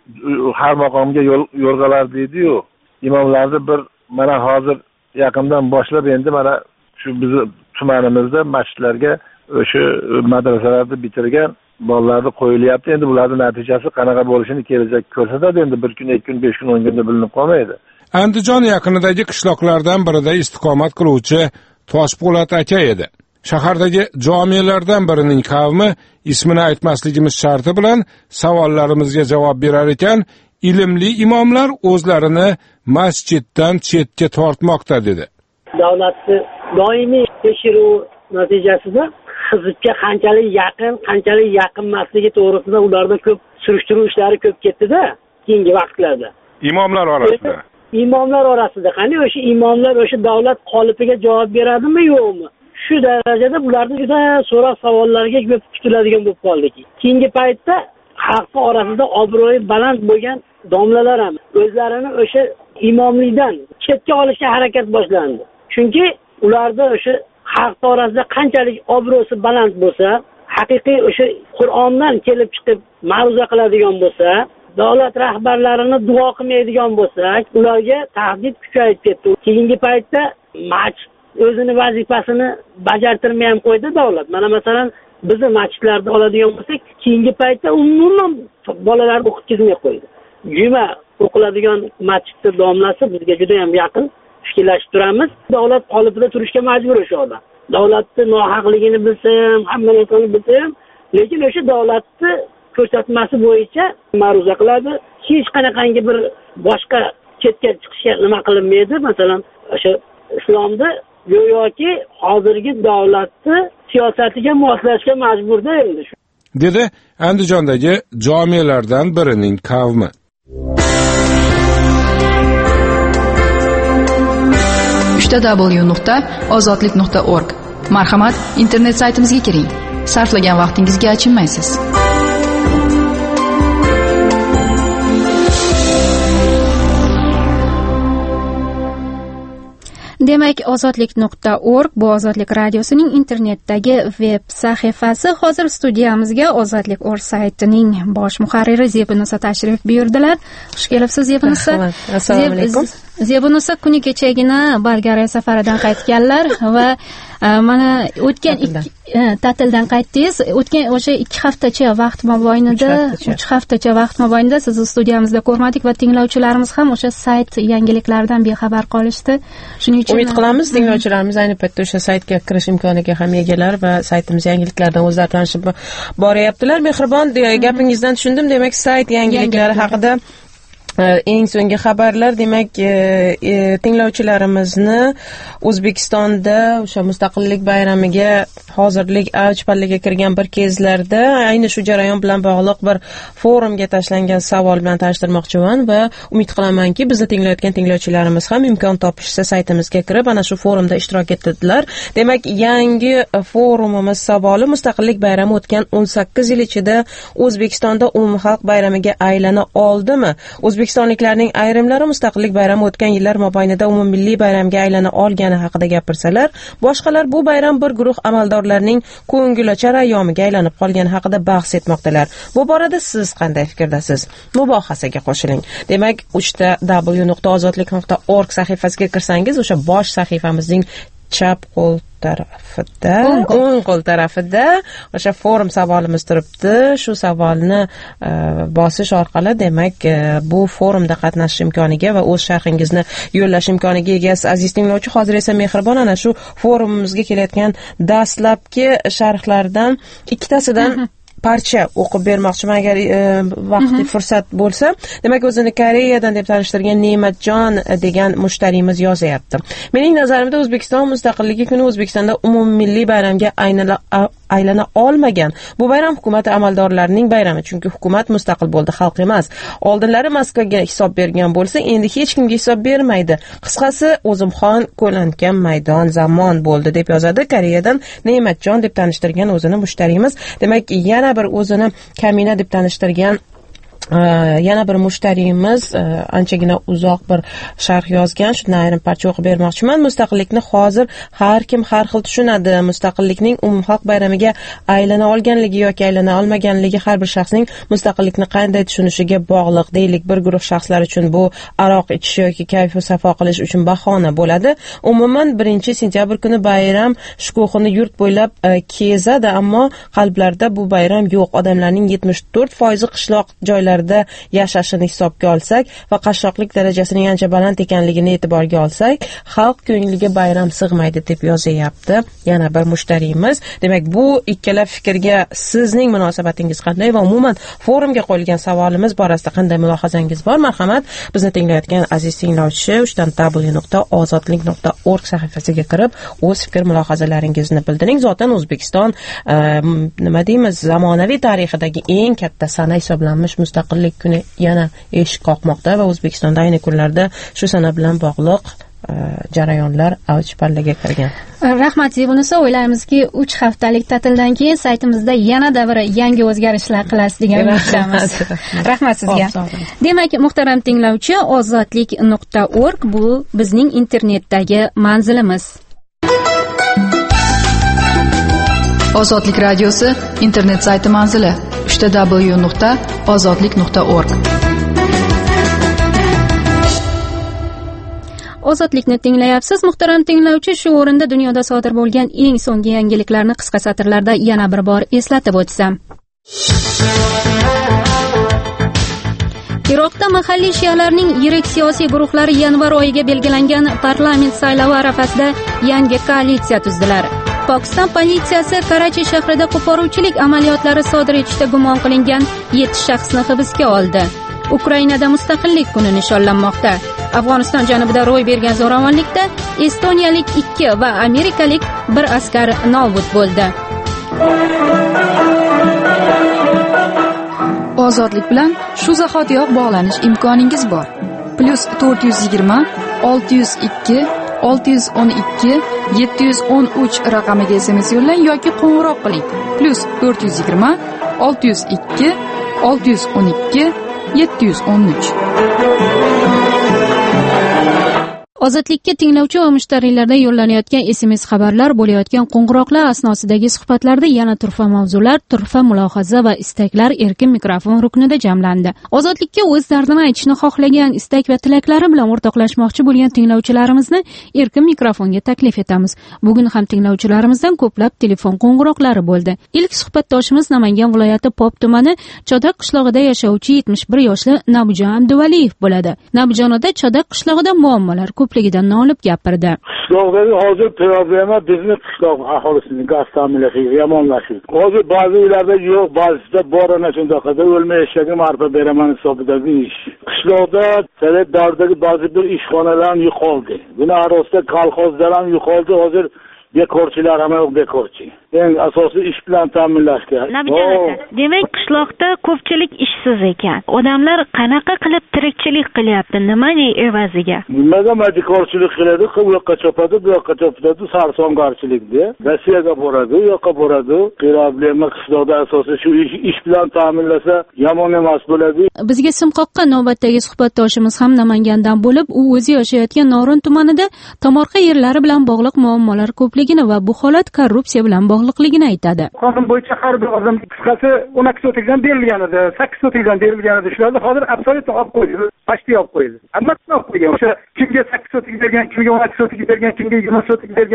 har maqomga yo'rg'alar deydi-yu. Imomlarni bir mana hozir yaqindan boshlab endi mana shu bizni tumanimizda masjidlarga o'sha madrasalarni bitirgan bolalarni qo'yilyapti. Endi bularning natijasi qanaqa bo'lishini kelajak ko'rsatadi. Endi bir kun, ikki kun, besh kun, o'n kunda bilinib qolmaydi. Andijon yaqinidagi qishloqlardan birida istiqomat qiluvchi Toshpo'lat aka edi. Shahardagi jamiyalardan birining qavmi ismini aytmasligimiz sharti bilan savollarimizga javob berar ekan, ilmli imomlar o'zlarini masjiddan chetga tortmoqda dedi. Davlatni doimiy tekshiruv natijasida hizbga qanchalik yaqin, qanchalik yaqin emasligi to'g'risida ularda ko'p surishtiruv ishlari ko'p ketdi-da, keyingi vaqtlarda. Imomlar orasida. Imomlar orasida qani o'sha imomlar o'sha davlat qolipiga javob beradimi, yo'qmi? Shu darajada bularni juda so'roq savollarga ko'p kutiladigan bo'lib qoldik. Keyingi paytda xalq orasida obro'yi baland bo'lgan domlalar ham o'zlarini o'sha imomlikdan chetga olishga harakat boshlandi. Chunki ularda o'sha xalq orasida qanchalik obro'si baland bo'lsa, haqiqiy o'sha Qur'ondan kelib chiqib ma'ruza qiladigan bo'lsa, davlat rahbarlarini duo qilmaydigan bo'lsak, ularga tahdid kuchayib ketdi. Keyingi paytda masjid o'zini vazifasini bajartirmay ham qo'ydi davlat. Mana masalan, bizni masjidlarda oladigan bo'lsak, keyingi paytda umuman bolalarni o'qitmay qo'ydi. Juma o'qiladigan masjidda domlasi bizga juda ham yaqin. Fikrlashib turamiz. Davlat qolipida turishga majbur o'sha odam. Davlatni nohaqligini bilsa ham, hamma narsani bilsa ham, lekin o'sha davlatni ko'rsatmasi bo'yicha ma'ruza qiladi. Hech qanaqangi bir boshqa chetga chiqishga nima qilinmaydi. Masalan, o'sha islomda go'yoki hozirgi davlatni siyosatiga moslashga majburda endi. Dedi Andijondagi jamiyalardan birining qavmi. w nuqta ozodlik nuqta org. Marhamat, internet saytimizga kiring. Sarflagan vaqtingizga achinmaysiz. Demak, ozodlik nuqta org bu Ozodlik radiosining internetdagi veb sahifasi. Hozir studiyamizga Ozodlik org saytining bosh muharriri Zebinusa tashrif buyurdilar. Xush kelibsiz Zebinusa. Assalomu alaykum. Zebinusa kuni kechagina Bolgariya safaridan qaytganlar va mana o'tgan ta'tildan qaytdingiz. O'tgan o'sha ikki haftacha vaqt mobaynida, uch haftacha vaqt mobaynida sizni studiyamizda ko'rmadik va tinglovchilarimiz ham o'sha sayt yangiliklaridan bexabar qolishdi. Shuning uchun umid qilamiz tinglovchilarimiz ayni paytda o'sha saytga kirish imkoniga ham egalar va saytimiz yangiliklaridan o'zlari tanishib boryaptilar. Mehribon, gapingizdan tushundim. Demak, sayt yangiliklari haqida eng so'nggi xabarlar, demak, tinglovchilarimizni O'zbekistonda o'sha mustaqillik bayramiga hozirlik avj pallaga kirgan bir kezlarda ayni shu jarayon bilan bog'liq bir forumga tashlangan savol bilan tanishtirmoqchiman va umid qilamanki, bizni tinglayotgan tinglovchilarimiz ham imkon topishsa saytimizga kirib ana shu forumda ishtirok etdilar. Demak, yangi forumimiz savoli mustaqillik bayrami o'tgan o'n sakkiz yil ichida O'zbekistonda umumxalq bayramiga aylana oldimi? O'zbekistonliklarning ayrimlari mustaqillik bayrami o'tgan yillar mobaynida umummilliy bayramga aylana olgani haqida gapirsalar, boshqalar bu bayram bir guruh amaldorlarning ko'ngilochar ayyomiga aylanib qolgani haqida bahs etmoqdalar. Bu borada siz qanday fikrdasiz? Mubohasaga qo'shiling. Demak, uchta w nuqta ozodlik nuqta org sahifasiga kirsangiz, o'sha bosh sahifamizning chap qo'l tarafida, o'ng qo'l tarafida o'sha forum savolimiz turibdi. Shu savolni bosish orqali, demak, bu forumda qatnashish imkoniga va o'z sharhingizni yo'llash imkoniga egasiz. Aziz tinglovchi, hozir esa Mehribon ana shu forumimizga kelayotgan dastlabki sharhlardan ikkitasidan parcha o'qib bermoqchiman agar vaqtli fursat bo'lsa. Demak, o'zini Koreyadan deb tanishtirgan Ne'matjon degan mushtariyimiz yozyapti. Mening nazarimda O'zbekiston mustaqilligi kuni O'zbekistonda umummilliy bayramga aylana olmagan. Bu bayram hukumat amaldorlarining bayrami, chunki hukumat mustaqil bo'ldi, xalq emas. Oldinlari Moskvaga hisob bergan bo'lsa, endi hech kimga hisob bermaydi. Qisqasi, o'zimxon qo'langan maydon zamon bo'ldi deb yozadi Koreyadan Ne'matjon deb tanishtirgan o'zini mushtariyimiz. Demak, yana bir o'zini Kamina deb tanishtirgan yana bir mushtariyimiz anchagina uzoq bir sharh yozgan. Shundan ayrim parcha o'qib bermoqchiman. Mustaqillikni hozir har kim har xil tushunadi. Mustaqillikning umumxalq bayramiga aylana olganligi yoki aylana olmaganligi har bir shaxsning mustaqillikni qanday tushunishiga bog'liq. Deylik, bir guruh shaxslar uchun bu aroq ichish yoki kayfu safo qilish uchun bahona bo'ladi. Umuman birinchi sentyabr kuni bayram shukuhini yurt bo'ylab kezadi, ammo qalblarda bu bayram yo'q. Odamlarning yetmish to'rt foizi qishloq joylar yashashini hisobga olsak va qashshoqlik darajasining ancha baland ekanligini e'tiborga olsak, xalq ko'ngliga bayram sig'maydi deb yozyapti yana bir mushtariyimiz. Demak, bu ikkala fikrga sizning munosabatingiz qanday va umuman forumga qo'yilgan savolimiz borasida qanday mulohazangiz bor? Marhamat, bizni tinglayotgan aziz tinglovchi uchdan w nuqta ozodlik nuqta org sahifasiga kirib, o'z fikr mulohazalaringizni bildiring. Zotan O'zbekiston nima deymiz, zamonaviy tarixidagi eng katta sana hisoblanmish mustaqillik kuni yana eshik qoqmoqda va O'zbekistonda ayni kunlarda shu sana bilan bog'liq jarayonlar avj pallaga kirgan. Rahmat, bunisi o'ylaymizki uch haftalik ta'tildan keyin saytimizda yanada bir yangi o'zgarishlar qilasiz degan umidamiz. Rahmat sizga. Demak, muhtaram tinglovchi, ozodlik nuqta org bu bizning internetdagi manzilimiz. Ozodlik radiosi internet sayti manzili uch ta w nuqta ozodlik nuqta org. Ozodlikni tinglayapsiz, muhtaram tinglovchi. Shu o'rinda dunyoda sodir bo'lgan eng so'nggi yangiliklarni qisqa satrlarda yana bir bor eslatib o'tsam. Iroqda mahalliy shialarning yirik siyosiy guruhlari yanvar oyiga belgilangan parlament saylovi arafasida yangi koalitsiya tuzdilar. Pokiston politsiyasi Karachi shahrida qo'poruvchilik amaliyotlari sodir etishda gumon qilingan yetti shaxsni hibsga oldi. Ukrainada mustaqillik kuni nishonlanmoqda. Afg'oniston janubida ro'y bergan zo'ravonlikda estoniyalik ikki va amerikalik bir askar nobud bo'ldi. Ozodlik bilan shu zahotiyoq bog'lanish imkoningiz bor. Plus to'rt yuz yigirma olti yuz ikki olti yuz o'n ikki yetti yuz o'n uch raqamiga S M S yo'llang yoki qo'ng'iroq qiling. Plus to'rt yuz yigirma olti yuz ikki olti yuz o'n ikki yetti yuz o'n uch. Ozodlikka tinglovchi va mushtariylarda yo'llanayotgan S M S xabarlar, bo'layotgan qo'ng'iroqlar asnosidagi suhbatlarda yana turfa mavzular, turfa mulohaza va istaklar erkin mikrofon ruknida jamlandi. Ozodlikka o'z dardini aytishni xohlagan, istak va tilaklari bilan o'rtoqlashmoqchi bo'lgan tinglovchilarimizni erkin mikrofonga taklif etamiz. Bugun ham tinglovchilarimizdan ko'plab telefon qo'ng'iroqlari bo'ldi. Ilk suhbatdoshimiz Namangan viloyati Pop tumani Chodak qishlog'ida yashovchi yetmish bir yoshli Nabijon Abduvaliyev bo'ladi. Nabijonda Chodak qishlog'ida muammolar ko'pligidan nolib gapirdi. Qishloqdagi hozir problema bizni qishloq aholisining gaz ta'minlashiga yomonlashish. Hozir ba'zi uylarda yo'q, ba'zida bor ana shundaqada o'lmay eshagim arpa beraman hisobidagi ish. Qishloqda sovet davridagi ba'zi bir ishxonalar yo'qoldi. Buni arosida kolxozlar ham yo'qoldi. Hozir bekorchilar ham yo'q, bekorchi. Eng asosiy ish bilan ta'minlashga. Demak, qishloqda ko'pchilik ishsiz ekan. Odamlar qanaqa qilib tirikchilik qilyapti? Nimaning evaziga? Nimaga bekorchilik qiladi? U yoqqa chopadi, bu yoqqa chopadi, sarsongarchilikda. Rossiyaga boradi, u yoqqa boradi. Problema qishloqda asosiy shu ish, ish bilan ta'minlasa yomon emas bo'ladi. Bizga sim qoqqan navbatdagi suhbatdoshimiz ham Namangandan bo'lib, u o'zi yashayotgan Norin tumanida tomorqa yerlari bilan bog'liq muammolar ko'pligini va bu holat korrupsiya bilan bog'liqligini aytadi. Qonun bo'yicha har bir odam qisqasi o'n ikki sotikdan berilgan edi, sakkiz sotikdan berilgan edi. Shularni hozir absolyutni olib qo'ydi, pashti olib qo'ydi. Hammasini olib qo'ygan. O'sha kimga sakkiz sotik bergan, kimga o'n ikki sotik bergan, kimga yigirma sotik bergan,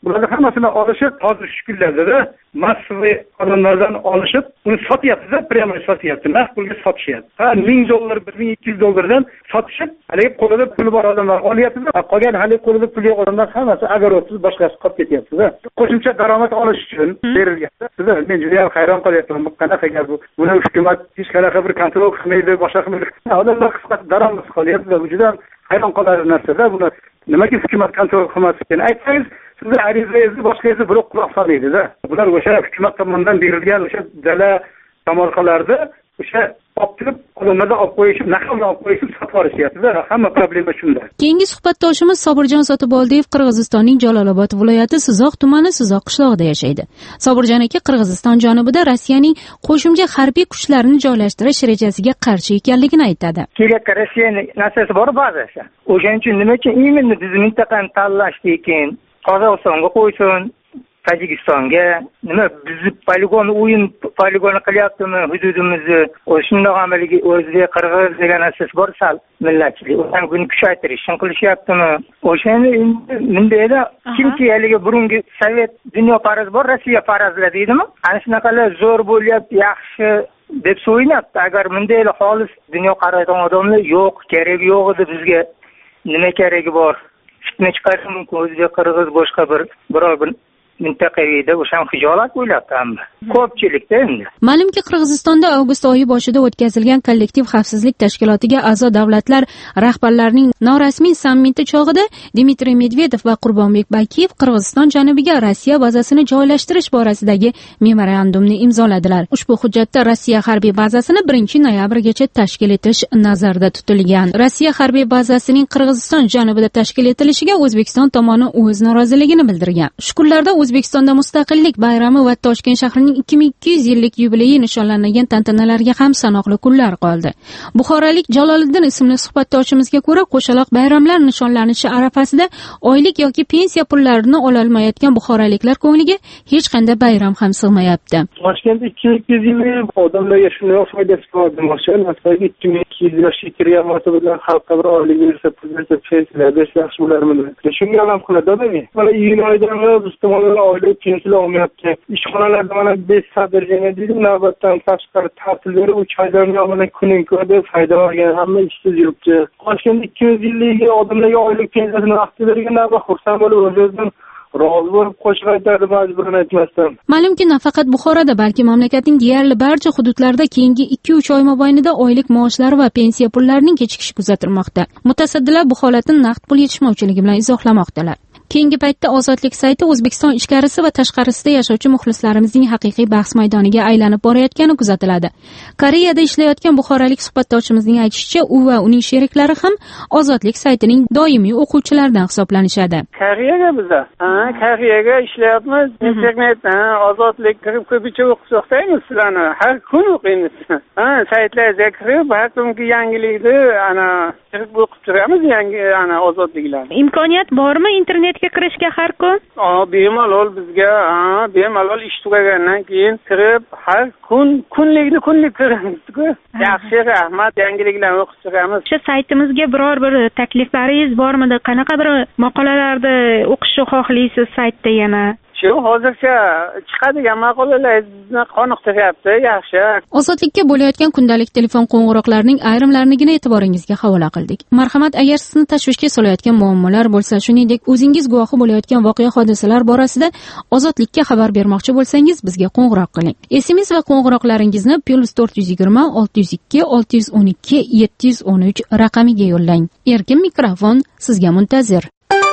bularni hammasini olishib hozir shu kunlarda massiviy odamlardan olishib uni sotyapti-da, prямо sotyapti, naqd pulga sotishyapti. Ha, ming dollar, bir ming ikki yuz dollardan sotishib, haligi qo'lida puli bor odamlar olyapti-da, qolgan haligi qo'lida puli yo'q odamlar hammasi agarosiz boshqasi qolib ketyapti-da. Qo'shimcha daromad olish uchun berilgan-da. Men juda ham hayron qolyapman, bu qanaqa gap bu? Buni hukumat hech qanaqa bir kontrol qilmaydi, boshqa qilmaydi. Odamlar qisqasi daromad qilyapti-da, bu juda hayron qolarli narsa-da. Buni nimaga hukumat kontrol qilmas ekan? Aytsangiz, sizni arizangizni boshqasi birov quloq solmaydi-da. Bular o'sha hukumat tomonidan berilgan o'sha dala tomorqalarda o'sha olib turib odamlardan olib qo'yishib, naqddan olib qo'yishib sotib olishyapti-da. Hamma problema shunda. Keyingi suhbatdoshimiz Sobirjon Sotiboldiyev Qirg'izistonning Jalolobod viloyati Sizoq tumani Sizoq qishlog'ida yashaydi. Sobirjon aka Qirg'iziston janubida Rossiyaning qo'shimcha harbiy kuchlarini joylashtirish rejasiga qarshi ekanligini aytadi. Kerak Rossiyaning narsasi bor bazasi. O'shaning uchun nima uchun именно biz mintaqani tanlashdi ekan? Qozog'istonga qo'ysin, Tojikistonga, nima bizni poligon o'yin poligoni qilyaptimi hududimizni? O'shundoq amaliga o'zbek, qirg'iz degan narsasi bor, sal millatchilik. O'shan kuni kuchaytirishni qilishyaptimi? O'shani mundayda kimki haligi burungi sovet dunyoparaz bor, Rossiya parazlar deydimi? Ana shunaqalar zo'r bo'lyapti, yaxshi deb so'ynapti. Agar mundayla xolis dunyoqaragan odamlar yo'q, kerak yo'q edi bizga. Nima keragi bor? Fitna chiqarishi mumkin o'zbek, qirg'iz, boshqa bir biror bir mintaqaviyda o'shan hijolat bo'lyapti hamma. Ko'pchilikda endi. Ma'lumki, Qirg'izistonda avgust oyi boshida o'tkazilgan kollektiv xavfsizlik tashkilotiga a'zo davlatlar rahbarlarining norasmiy sammiti chog'ida Dmitriy Medvedev va Qurbonbek Bakiyev Qirg'iziston janubiga Rossiya bazasini joylashtirish borasidagi memorandumni imzoladilar. Ushbu hujjatda Rossiya harbiy bazasini birinchi noyabrgacha tashkil etish nazarda tutilgan. Rossiya harbiy bazasining Qirg'iziston janubida tashkil etilishiga O'zbekiston tomoni o'z noroziligini bildirgan. Shu kunlarda O'zbekistonda Mustaqillik bayrami va Toshkent shahrining ikki ming ikki yuz yillik yubileyi nishonlangan tantanalarga ham sanoqli kunlar qoldi. Buxorolik Jaloliddin ismli suhbatdoshimizga ko'ra, qo'shaloq bayramlar nishonlanishi arafasida oylik yoki pensiya pullarini ololmayotgan buxoroliklar ko'ngliga hech qanday bayram ham sig'mayapti. Toshkentda ikki ming ikki yuz yillik odamlarga shunday foydasi bor demoqchi. Masalan, ikki ming ikki yuz yoshga kirgan bo'lsa bilan xalqqa bir oylik bersa, pul bersa, pensiya bersa yaxshi bo'larmidi? Shunga ham qiladi-da. Mana iyun oyidan biz tomonlar oylik pensiya olmayapti. Ishxonalarda mana besh sadirjana deydi, navbatdan tashqari ta'tillar uch oydan mana kuning ko'rdi, foyda olgan hamma ishsiz yuribdi. Toshkentda ikki yuz yillik odamlarga oylik pensiyasini vaqtida bergan navbat xursand bo'lib o'zimizdan rozi bo'lib qo'shiq aytadi majburan aytmasdan. Ma'lumki, nafaqat Buxoroda, balki mamlakatning deyarli barcha hududlarida keyingi ikki uch oy mobaynida oylik maoshlari va pensiya pullarining kechikishi kuzatilmoqda. Mutasaddilar bu holatni naqd pul yetishmovchiligi bilan izohlamoqdalar. Keyingi paytda Ozodlik sayti O'zbekiston ichkarisi va tashqarisida yashovchi muxlislarimizning haqiqiy bahs maydoniga aylanib borayotgani kuzatiladi. Koreyada ishlayotgan buxorolik suhbatdoshimizning aytishicha, u va uning sheriklari ham Ozodlik saytining doimiy o'quvchilaridan hisoblanishadi. Koreyaga biza, ha, Koreyaga ishlayapmiz. Internetda Ozodlik kirib ko'pincha o'qib o'qiymiz sizlarni. Har kun o'qiymiz. Ha, saytlarga kirib, har kungi yangilikni ana kirib o'qib turamiz, yangi ana Ozodliklar. Imkoniyat bormi internetga kirishga har kun? Ha, bemalol bizga, ha, bemalol ish tugagandan keyin kirib, har kun kunlikni kunlik kiramiz-ku. Yaxshi, rahmat, yangiliklarni o'qib turamiz. Shu saytimizga biror bir takliflaringiz bormidi? Qanaqa bir maqolalarni o'qishni xohlaysiz saytda yana? Shu hozircha chiqadigan maqolalar bizni qoniqtiryapti, yaxshi. Ozodlikka bo'layotgan kundalik telefon qo'ng'iroqlarining ayrimlarini e'tiboringizga havola qildik. Marhamat, agar sizni tashvishga solayotgan muammolar bo'lsa, shuningdek o'zingiz guvohi bo'layotgan voqea hodisalar borasida Ozodlikka xabar bermoqchi bo'lsangiz, bizga qo'ng'iroq qiling. S M S va qo'ng'iroqlaringizni plus to'rt yuz yigirma olti yuz ikki olti yuz o'n ikki yetti yuz o'n uch raqamiga yo'llang. Erkin mikrofon sizga muntazir.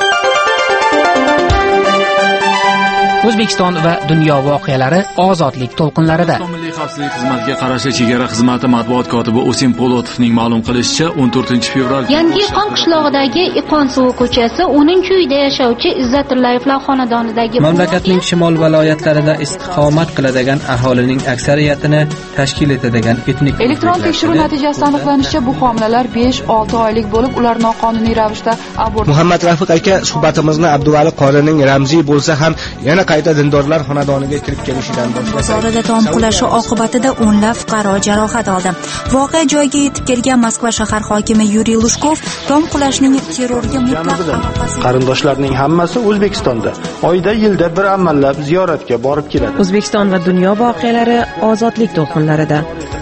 O'zbekiston va dunyo voqealari ozodlik to'lqinlarida. Milliy xavfsizlik xizmatiga qarashli chegara xizmati matbuot kotibi O'sim Polotovning ma'lum qilishicha, o'n to'rtinchi fevral Yangi Qon qishlog'idagi Iqon suvi ko'chasi o'ninchi uyda yashovchi Izzatullayevlar xonadonidagi mamlakatning shimol viloyatlarida istiqomat qiladigan aholining aksariyatini tashkil etadigan etnik elektron tekshiruv natijasida aniqlanishicha, bu homilalar besh olti oylik bo'lib, ular noqonuniy ravishda abort. Muhammad Rafiq aka suhbatimizni Abduvali qorining ramziy bo'lsa ham yana qayta dindorlar xonadoniga kirib kelishidan boshlasak. Bozorida tom qulashi, oq oqibatida o'nlab fuqaro jarohat oldi. Voqea joyiga yetib kelgan Moskva shahar hokimi Yuriy Lushkov tom qulashning terrorga mutlaq aloqasi. Qarindoshlarning hammasi O'zbekistonda. Oyda yilda bir amallab ziyoratga borib keladi. O'zbekiston va dunyo voqealari ozodlik to'lqinlarida.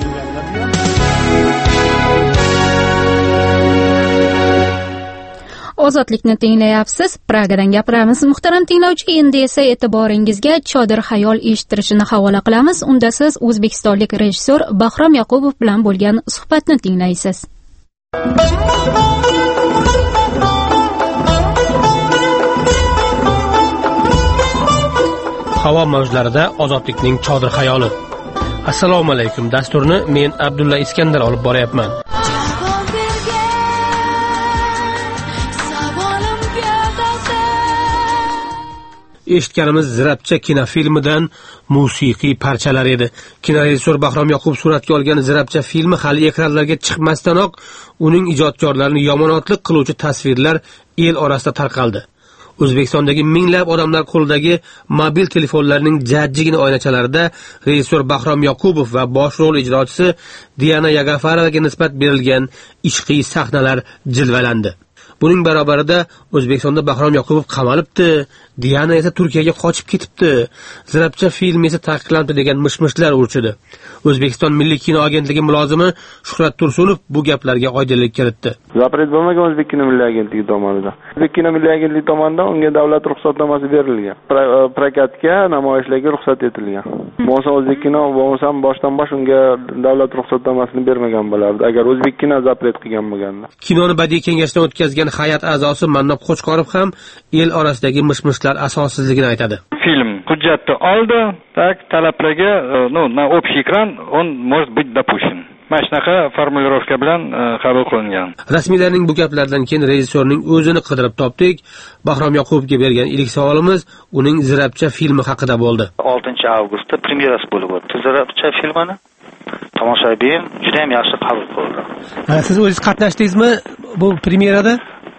Ozodlikni tinglayapsiz. Pragadan gapiramiz. Muhtaram tinglovchi, endi esa e'tiboringizga Chodir xayol eshittirishini havola qilamiz. Unda siz o'zbekistonlik rejissyor Bahrom Yoqubov bilan bo'lgan suhbatni tinglaysiz. Havo mavjlarida ozodlikning Chodir xayoli. Assalomu alaykum. Dasturni men Abdulla Iskandar olib boryapman. Eshitganimiz Zirabcha kinofilmidan musiqiy parchalar edi. Kinorejissyor Bahrom Yoqub suratga olgan Zirabcha filmi hali ekranlarga chiqmasdanoq uning ijodkorlarini yomonotlik qiluvchi tasvirlar el orasida tarqaldi. O'zbekistondagi minglab odamlar qo'lidagi mobil telefonlarning jajjigina oynachalarida rejissyor Bahrom Yoqubov va bosh rol ijrochisi Diana Yagafarovaga nisbat berilgan ishqiy sahnalar jilvalandi. Buning barobarida O'zbekistonda Bahrom Yoqubov qamalibdi, Diana esa Turkiyaga qochib ketibdi, Zirabcha film esa taqiqlandi degan mishmishlar urchidi. O'zbekiston Milliy kino agentligi mulozimi Shuhrat Tursunov bu gaplarga oydinlik kiritdi. Zapret bo'lmagan O'zbek kino milliy agentligi tomonidan. O'zbek kino milliy agentligi tomonidan unga davlat ruxsatnomasi berilgan. Prokatga, namoyishlarga ruxsat etilgan. Bo'lsa O'zbek kino bo'lmasa boshdan bosh unga davlat ruxsatnomasini bermagan bo'lardi, agar O'zbek kino zapret qilgan bo'lganda. Kinoni badiiy kengashdan o'tkazgan hay'at a'zosi Mannob Qo'chqorov ham el orasidagi mishmishlar asossizligini aytadi. Film hujjatni oldi, tak talablarga, ну, на общий экран он может быть допущен. Mana shunaqa formulirovka bilan qabul qilingan. Rasmiylarning bu gaplaridan keyin rejissyorning o'zini qidirib topdik. Bahrom Yoqubovga bergan ilk savolimiz uning Zirabcha filmi haqida bo'ldi. oltinchi avgustda premyerasi bo'lib o'tdi. Zirabcha filmini tomoshabin juda ham yaxshi qabul qildi. Siz o'zingiz qatnashdingizmi bu premyerada?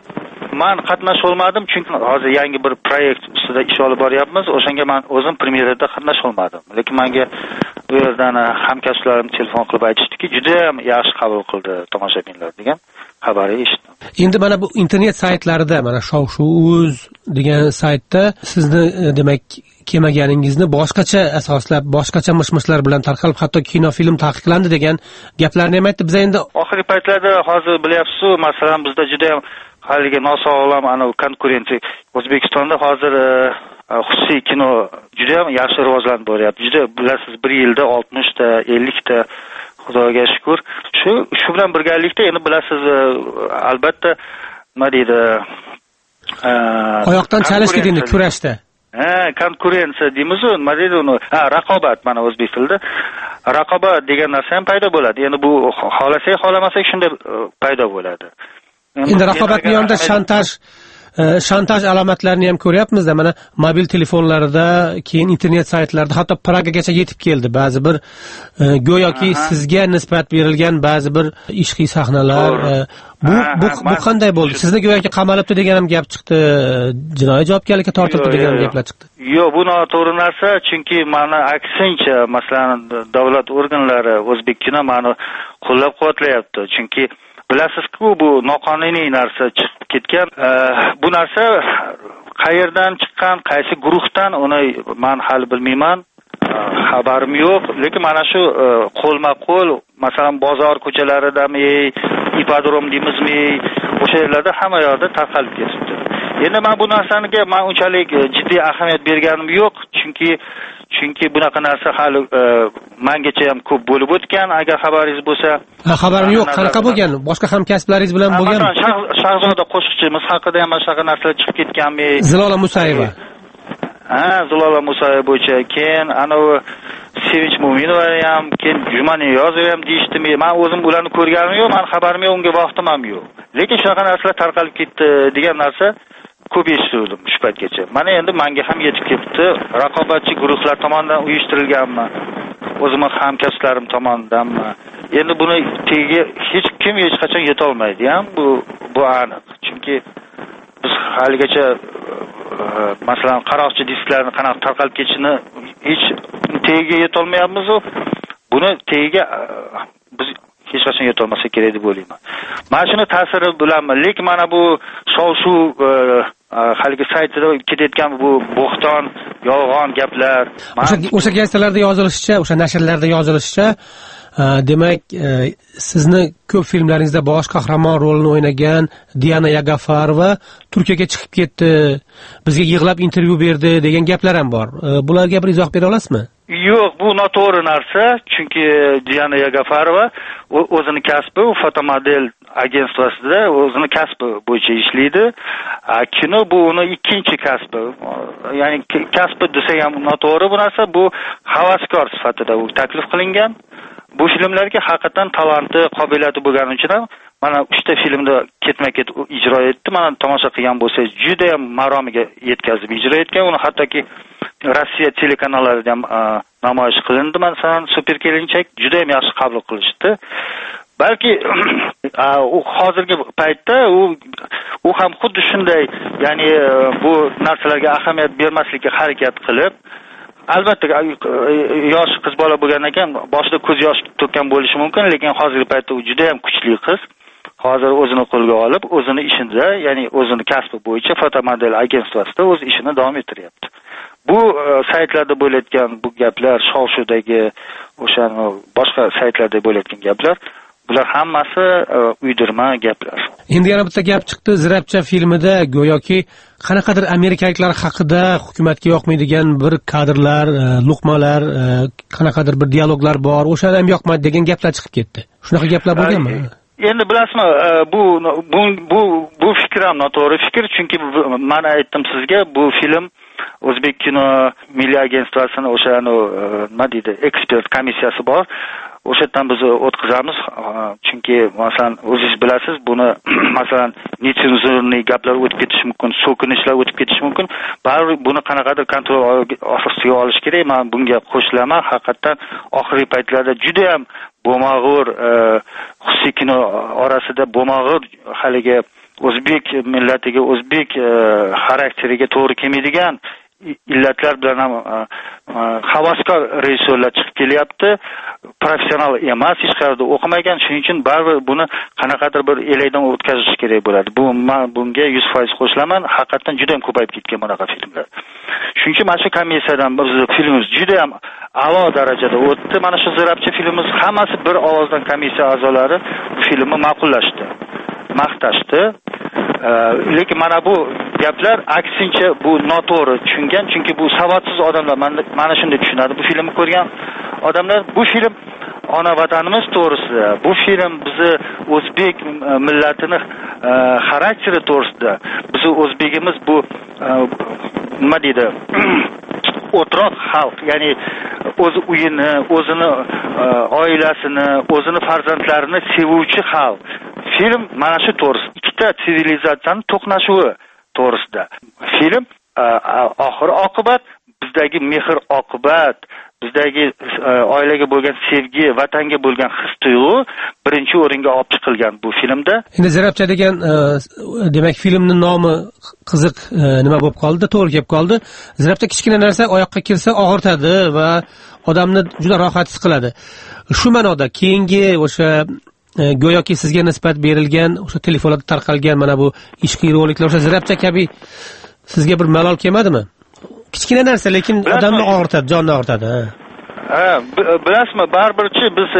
Men qatnasha olmadim, chunki hozir yangi bir proyekt ustida ish olib boryapmiz. O'shanga men o'zim premyerada qatnasha olmadim. Lekin menga bu yerdan hamkasblarim telefon qilib aytishdiki, juda ham yaxshi qabul qildi tomoshabinlar degan xabarni eshitdim. Endi mana bu internet saytlarida, mana Shov.uz degan saytda sizni demak kelmaganingizni boshqacha asoslab, boshqacha mishmishlar bilan tarqalib, hatto kinofilm taqiqlandi degan gaplarni ham aytdi. Biz endi oxirgi paytlarda hozir bilyapsiz-ku, masalan bizda juda ham haliga nosog'lom ana konkurensiya O'zbekistonda hozir xususiy kino juda ham yaxshi rivojlanib boryapti. Juda bilasiz bir yilda oltmish ta, ellik ta, Xudoga shukr. Shu shu bilan birgalikda endi bilasiz albatta nima deydi? Oyoqdan chalishga endi kurashda. Ha, konkurensiya deymiz-ku, nima deydi uni? Ha, raqobat mana o'zbek tilida. Raqobat degan narsa ham paydo bo'ladi. Endi bu xolasak, xolamasak shunday paydo bo'ladi. Endi raqobatning yonida shantaj shantaj alomatlarini ham ko'ryapmiz-da. Mana mobil telefonlarda, keyin internet saytlarida, hatto Pragagacha yetib keldi ba'zi bir go'yoki sizga nisbat berilgan ba'zi bir ishqiy sahnalar. Bu bu bu qanday bo'ldi? Sizni go'yoki qamalibdi degan ham gap chiqdi, jinoiy javobgarlikka tortildi degan ham gaplar chiqdi. Yo'q, bu noto'g'ri narsa, chunki meni aksincha, masalan, davlat organlari o'zbek kino meni qo'llab-quvvatlayapti. Chunki bilasizku, bu noqonuniy narsa chiqib ketgan. Bu narsa qayerdan chiqqan, qaysi guruhdan, uni men hali bilmayman. Xabarim yo'q, lekin mana shu qo'lma-qo'l, masalan, bozor ko'chalaridami, ipodrom deymizmi, o'sha yerlarda hamma yoqda tarqalib ketibdi. Endi men bu narsaga men unchalik jiddiy ahamiyat berganim yo'q, chunki chunki bunaqa narsa hali mengacha ham ko'p bo'lib o'tgan. Agar xabaringiz bo'lsa, xabarim yo'q. Qanaqa bo'lgan? Boshqa hamkasblaringiz bilan bo'lgan? Masalan, Shahzoda qo'shiqchimiz haqida ham boshqa narsalar chiqib ketganmi? Zilola Musayeva. Ha, Zilola Musayeva bo'yicha, keyin ana u Sevinch Mo'minova ham, keyin Jumaniyozov ham deyishdimi? Men o'zim ularni ko'rganim yo'q, men xabarim yo'q, unga vaqtim ham yo'q. Lekin shunaqa narsalar tarqalib ketdi degan narsa ko'p eshitdim shu paytgacha. Mana endi menga ham yetib ketdi. Raqobatchi guruhlar tomonidan uyushtirilganmi? O'zimning hamkasblarim tomonidanmi? Endi buni tagiga hech kim hech qachon yeta olmaydi ham, bu bu aniq. Chunki biz haligacha masalan qaroqchi disklarni qanaqa tarqalib ketishini hech tagiga yeta olmayapmiz. buni tagiga biz hech qachon yetolmasa kerak deb o'ylayman. Mana shuni ta'siri bilanmi, lekin mana bu shov-shuv haligi saytida ketayotgan bu bo'xton, yolg'on gaplar. O'sha o'sha gazetlarda yozilishicha, o'sha nashrlarda yozilishicha, demak, sizni ko'p filmlaringizda bosh qahramon rolini o'ynagan Diana Yagafarova Turkiyaga chiqib ketdi, bizga yig'lab intervyu berdi degan gaplar ham bor. Bularga bir izoh bera olasizmi? Yo'q, bu noto'g'ri narsa, chunki Diana Yagafarova o'zini kasbi, u fotomodel agentsiyasida o'zini kasbi bo'yicha ishlaydi. Kino bu uni ikkinchi kasbi. Ya'ni kasbi desa ham noto'g'ri bu narsa, bu havaskor sifatida u taklif qilingan. Bu filmlarga haqiqatan talanti, qobiliyati bo'lgani uchun ham mana uchta filmda ketma-ket ijro etdi. Mana tomosha qilgan bo'lsangiz, juda ham maromiga yetkazib ijro etgan. Uni hattoki Rossiya telekanallarida ham namoyish qilindi. Masalan, Super kelinchak juda ham yaxshi qabul qilishdi. Balki u hozirgi paytda u u ham xuddi shunday, ya'ni bu narsalarga ahamiyat bermaslikka harakat qilib, albatta yosh qiz bola bo'lgandan keyin boshida ko'z yosh to'kkan bo'lishi mumkin, lekin hozirgi paytda u juda ham kuchli qiz. Hozir o'zini qo'lga olib, o'zini ishida, ya'ni o'zini kasbi bo'yicha fotomodel agentsiyasida o'z ishini davom ettiryapti. Bu saytlarda bo'layotgan bu gaplar, shov-shuvdagi o'sha boshqa saytlarda bo'layotgan gaplar, bular hammasi uydirma gaplar. Endi yana bitta gap chiqdi, Zirapcha filmida go'yoki qanaqadir amerikaliklar haqida hukumatga yoqmaydigan bir kadrlar, luqmalar, qanaqadir bir dialoglar bor, o'shalar ham yoqmaydi degan gaplar chiqib ketdi. Shunaqa gaplar bo'lganmi? Endi bilasizmi, bu bu bu bu fikr ham noto'g'ri fikr, chunki men aytdim sizga, bu film O'zbek kino milliy agentsiyasining o'sha nima deydi, ekspert komissiyasi bor. O'shadan biz o'tkazamiz, chunki masalan o'zingiz bilasiz, buni masalan netsenzurniy gaplar o'tib ketishi mumkin, so'kinishlar o'tib ketishi mumkin. Baribir buni qanaqadir kontrol ostiga olish kerak. Men bunga qo'shilaman. Haqiqatan oxirgi paytlarda juda ham bo'mag'ur xususiy kino orasida bo'mag'ur haligi o'zbek millatiga, o'zbek xarakteriga to'g'ri kelmaydigan illatlar bilan ham havaskor rejissyorlar chiqib kelyapti. Professional emas, hech qayerda o'qimagan, shuning uchun baribir buni qanaqadir bir elaydan o'tkazish kerak bo'ladi. Bu men bunga yuz foiz qo'shilaman. Haqiqatan juda ham ko'payib ketgan bunaqa filmlar. Shuning uchun mana shu komissiyadan bizni filmimiz juda ham a'lo darajada o'tdi. Mana shu Zirapcha filmimiz hammasi bir ovozdan komissiya a'zolari bu filmni ma'qullashdi, maqtashdi. Lekin mana bu gaplar aksincha bu noto'g'ri tushungan, chunki bu savodsiz odamlar mana shunday tushunadi. Bu filmni ko'rgan odamlar, bu film ona vatanimiz to'g'risida, bu film bizni o'zbek millatini xarakteri to'g'risida, bizni o'zbegimiz bu nima deydi, o'troq xalq, ya'ni o'z uyini, o'zini oilasini, o'zini farzandlarini sevuvchi xalq. Film mana shu to'g'risida, ikkita sivilizatsiyaning to'qnashuvi to'g'risida. Film oxir oqibat bizdagi mehr oqibat, bizdagi oilaga bo'lgan sevgi, vatanga bo'lgan his-tuyg'u birinchi o'ringa olib chiqilgan bu filmda. Endi Zirapcha degan demak filmning nomi qiziq nima bo'lib qoldi, to'g'ri kelib qoldi. Zirapcha kichkina narsa oyoqqa kirsa og'irtadi va odamni juda rohatsiz qiladi. Shu ma'noda keyingi o'sha go'yoki sizga nisbat berilgan, o'sha telefonlarda tarqalgan mana bu ishqiy roliklar, o'sha Zirapcha kabi sizga bir malol kelmadimi? Kichkina narsa, lekin odamni og'irtadi, jonni og'irtadi. Ha, bilasizmi, baribirchi biz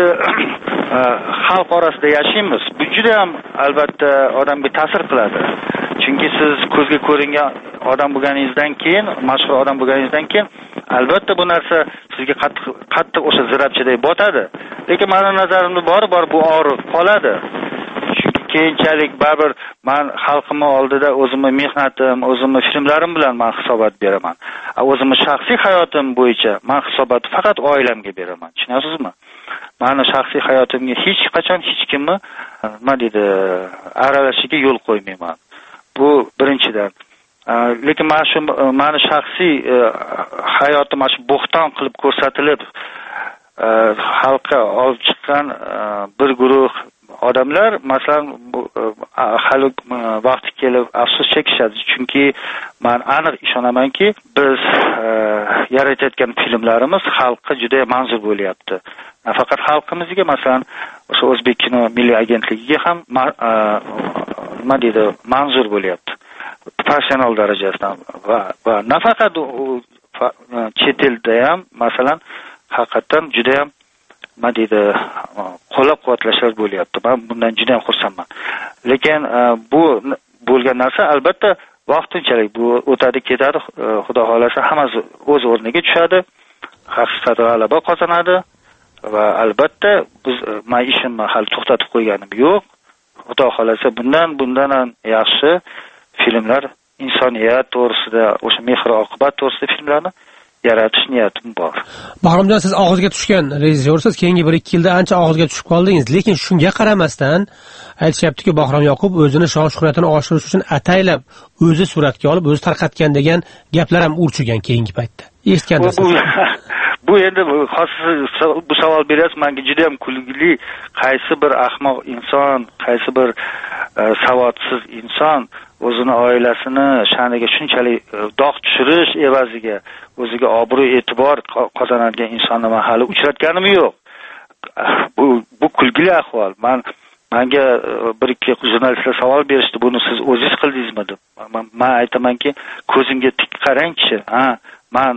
xalq orasida yashaymiz. Bu juda ham albatta odamga ta'sir qiladi. Chunki siz ko'zga ko'ringan odam bo'lganingizdan keyin, mashhur odam bo'lganingizdan keyin albatta bu narsa sizga qattiq qattiq o'sha Zirapchaday botadi. Lekin meni nazarimda bor-bor bu og'riq qoladi. Chunki keyinchalik baribir men xalqimni oldida o'zimning mehnatim, o'zimning filmlarim bilan men hisobot beraman. O'zimning shaxsiy hayotim bo'yicha men hisobot faqat oilamga beraman. Tushunasizmi? Meni shaxsiy hayotimga hech qachon hech kimni nima deydi, aralashishiga yo'l qo'ymayman. Bu birinchidan. Lekin mana shu meni shaxsiy hayotim mana shu bo'xton qilib ko'rsatilib xalqqa olib chiqqan bir guruh odamlar, masalan, hali vaqti kelib afsus chekishadi. Chunki men aniq ishonamanki, biz yaratayotgan filmlarimiz xalqqa juda manzur bo'lyapti. nafaqat xalqimizga, masalan o'sha o'zbek kino milliy agentligiga ham nima deydi manzur bo'lyapti professional darajasidan va va nafaqat chet elda ham masalan haqiqatan juda ham nima deydi qo'llab-quvvatlashlar bo'lyapti. Men bundan juda ham xursandman. Lekin bu bo'lgan narsa albatta vaqtinchalik, bu o'tadi ketadi, xudo xolasa hammasi o'z o'rniga tushadi, haqiqat g'alaba qozonadi va albatta biz men ishimni hali to'xtatib qo'yganim yo'q. Xudo xolasa bundan bundan ham yaxshi filmlar, insoniyat to'g'risida, o'sha mehr-oqibat to'g'risida filmlarni yaratish niyatim bor. Bahromjon, siz og'izga tushgan rejissyorsiz, keyingi bir ikki yilda ancha og'izga tushib qoldingiz, lekin shunga qaramasdan aytishyaptiki, Bahrom Yoqub o'zini shon-shuhratini oshirish uchun ataylab o'zi suratga olib, o'zi tarqatgan degan gaplar ham urchigan keyingi paytda. Eshitgandirsiz. Bu endi hozir bu savol berasiz, menga juda ham kulgili, qaysi bir ahmoq inson, qaysi bir savodsiz inson o'zini oilasini sha'niga shunchalik dog' tushirish evaziga o'ziga obro' e'tibor qozonadigan insonni men hali uchratganim yo'q. Bu bu kulgili ahvol. Men menga bir ikki jurnalistlar savol berishdi, buni siz o'zingiz qildingizmi deb. Men aytamanki, ko'zimga tik qarangchi. Ha, men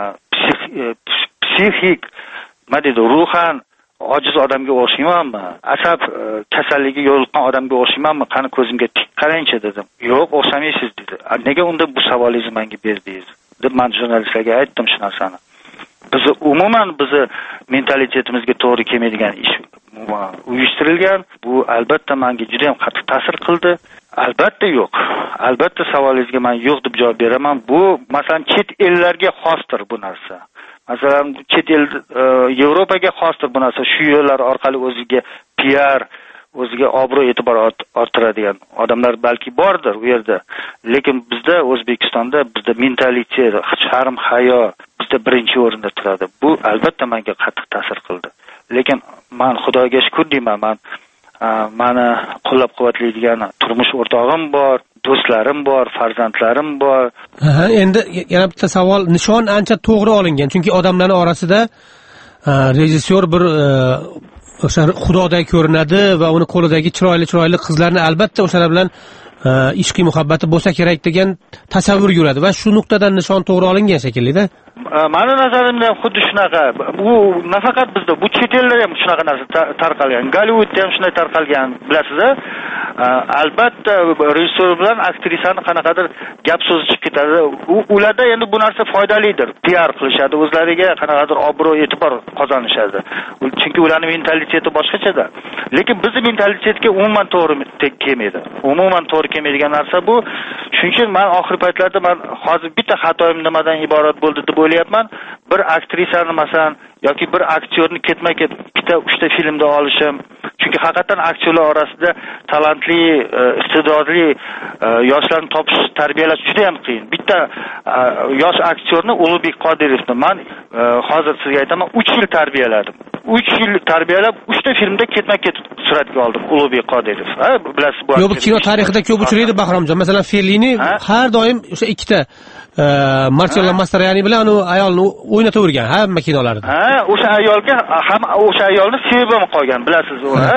psixik, nima deydi, ruhan ojiz odamga o'xshaymanmi? Asab kasalligi yo'liqqan odamga o'xshaymanmi? Qani ko'zimga tik qarangchi dedim. Yo'q, o'xshamaysiz dedi. Nega unda bu savolingizni menga berdingiz? deb men jurnalistlarga aytdim shu narsani. Biz umuman bizni mentalitetimizga to'g'ri kelmaydigan ish uyushtirilgan. Bu albatta menga juda ham qattiq ta'sir qildi. Albatta yo'q. Albatta savolingizga men yo'q deb javob beraman. Bu masalan chet ellarga xosdir bu narsa. Masalan chet el Yevropaga xosdir bu narsa. Shu yo'llar orqali o'ziga P R, o'ziga obro' e'tibor orttiradigan odamlar balki bordir u yerda. Lekin bizda O'zbekistonda bizda mentalitet, sharm hayo bizda birinchi o'rinda turadi. Bu albatta menga qattiq ta'sir qildi. Lekin men Xudoga shukr deyman, men meni qo'llab-quvvatlaydigan turmush o'rtog'im bor, do'stlarim bor, farzandlarim bor. Ha, endi yana bitta savol, nishon ancha to'g'ri olingan, chunki odamlarning orasida rejissyor bir o'sha xudoday ko'rinadi va uni qo'lidagi chiroyli-chiroyli qizlarni albatta o'shalar bilan ishqiy muhabbati bo'lsa kerak degan tasavvur yuradi va shu nuqtadan nishon to'g'ri olingan shekilli-da. Meni nazarimda ham xuddi shunaqa. Bu nafaqat bizda, bu chet ellarda ham shunaqa narsa tarqalgan. Gollivudda ham shunday tarqalgan, bilasiz-a? Albatta rejissyor bilan aktrisani qanaqadir gap so'zi chiqib ketadi. Ularda endi bu narsa foydalidir. P R qilishadi, o'zlariga qanaqadir obro' e'tibor qozonishadi. Chunki ularning mentaliteti boshqachada. Lekin bizning mentalitetga umuman to'g'ri kelmaydi. Umuman to'g'ri kelmaydigan narsa bu. Shuning uchun men oxirgi paytlarda men hozir bitta xatoim nimadan iborat bo'ldi deb o'ylayapman. Bir aktrisani masalan yoki bir aktyorni ketma-ket ikkita uchta filmda olishim. Chunki haqiqatan aktyorlar orasida talantli, iste'dodli yoshlarni topish, tarbiyalash juda ham qiyin. Bitta yosh aktyorni Ulug'bek Qodirovni men hozir sizga aytaman, uch yil tarbiyaladim. uch yil tarbiyalab uchta filmda ketma-ket suratga oldim Ulug'bek Qodirov. Ha, bilasiz bu. Yo'q, kino tarixida ko'p uchraydi Bahromjon. Masalan, Fellini har doim o'sha ikkita Marcello Mastroianni bilan u ayolni o'ynatavergan hamma kinolarida. Ha, o'sha ayolga ham o'sha ayolni sevib ham qolgan, bilasiz u. Ha,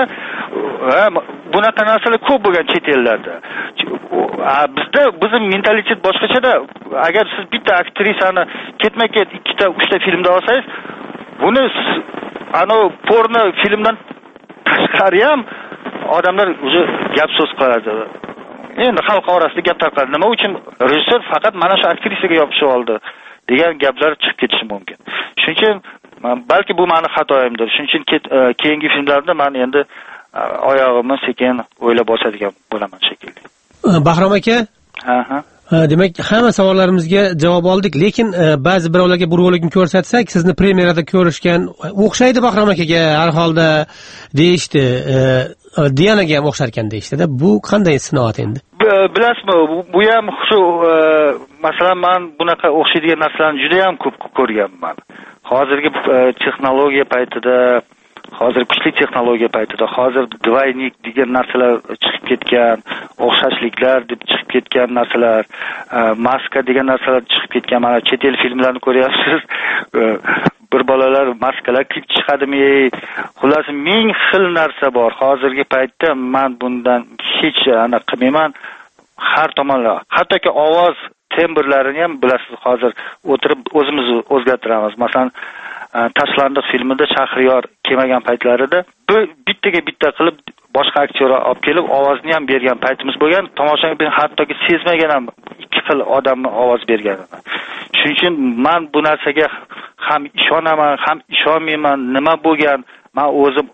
bunaqa narsalar ko'p bo'lgan chet ellarda. Bizda bizning mentalitet boshqachada. Agar siz bitta aktrisani ketma-ket ikkita uchta filmda olsangiz, buni ano porno filmdan tashqari ham odamlar o'zi gap so'z qiladi. Endi xalq orasida gap tarqaladi. Nima uchun rejissyor faqat mana shu aktrisaga yopishib oldi degan gaplar chiqib ketishi mumkin. Shuning uchun balki bu meni xatoyimdir. Shuning uchun keyingi filmlarda men endi oyog'imni sekin o'ylab bosadigan bo'laman shekilli. Bahrom aka? Ha ha. Demak, hamma savollarimizga javob oldik, lekin ba'zi birovlarga bu rolikni ko'rsatsak, sizni premyerada ko'rishgan o'xshaydi Bahrom akaga har holda deyishdi. Dianaga ham o'xshar ekan deyishdi-da. Bu qanday sinoat endi? Bilasizmi, bu ham shu masalan men bunaqa o'xshaydigan narsalarni juda ham ko'p ko'rganman. Hozirgi texnologiya paytida, hozir kuchli texnologiya paytida, hozir dvaynik degan narsalar chiqib ketgan, o'xshashliklar deb chiqib ketgan narsalar, maska degan narsalar chiqib ketgan. Mana chet el filmlarini ko'ryapsiz. bir bolalar maskalar klip chiqadimi, xullas ming xil narsa bor. Hozirgi paytda men bundan hech aniq qilmayman. Har tomonlar, hattoki ovoz tembrlarini ham bilasiz, hozir o'tirib o'zimiz o'zgartiramiz. Masalan, Tashlandiq filmida Shahriyor kelmagan paytlarida bittaga bitta qilib boshqa aktyorlar olib kelib ovozni ham bergan paytimiz bo'lgan. Tomoshabin hattoki sezmagan ham ikki xil odamni ovoz bergan. Shuning uchun men bu narsaga ham ishonaman, ham ishonmayman. Nima bo'lgan? Men o'zim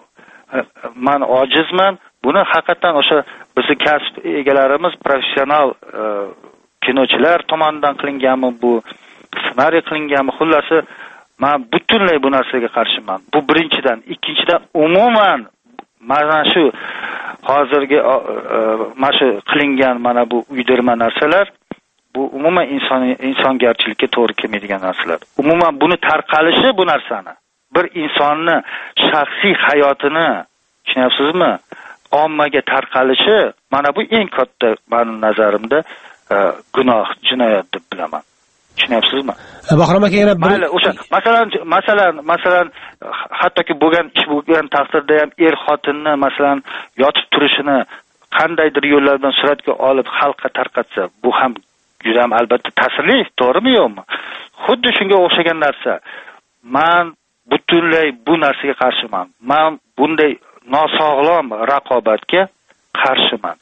men ojizman. Buni haqiqatan o'sha bizning kasb egalarimiz, professional kinochilar tomonidan qilinganmi, bu ssenariy qilinganmi, xullasi men butunlay bu narsaga qarshiman. Bu birinchidan, ikkinchidan umuman mana shu hozirgi mana shu qilingan mana bu uydirma narsalar bu umuman inson insongarchilikka to'g'ri kelmaydigan narsalar. Umuman buni tarqalishi bu narsani bir insonni shaxsiy hayotini, tushunyapsizmi? Ommaga tarqalishi mana bu eng katta mening nazarimda gunoh, jinoyat deb bilaman. Tushunyapsizmi? Bahrom aka yana bir o'sha masalan masalan masalan hattoki bo'lgan ish bo'lgan taqdirda ham er xotinni masalan yotib turishini qandaydir yo'llar bilan suratga olib xalqqa tarqatsa, bu ham juda ham albatta ta'sirli, to'g'rimi yo'qmi? Xuddi shunga o'xshagan narsa. Men butunlay bu narsaga qarshiman. Men bunday nosog'lom raqobatga qarshiman.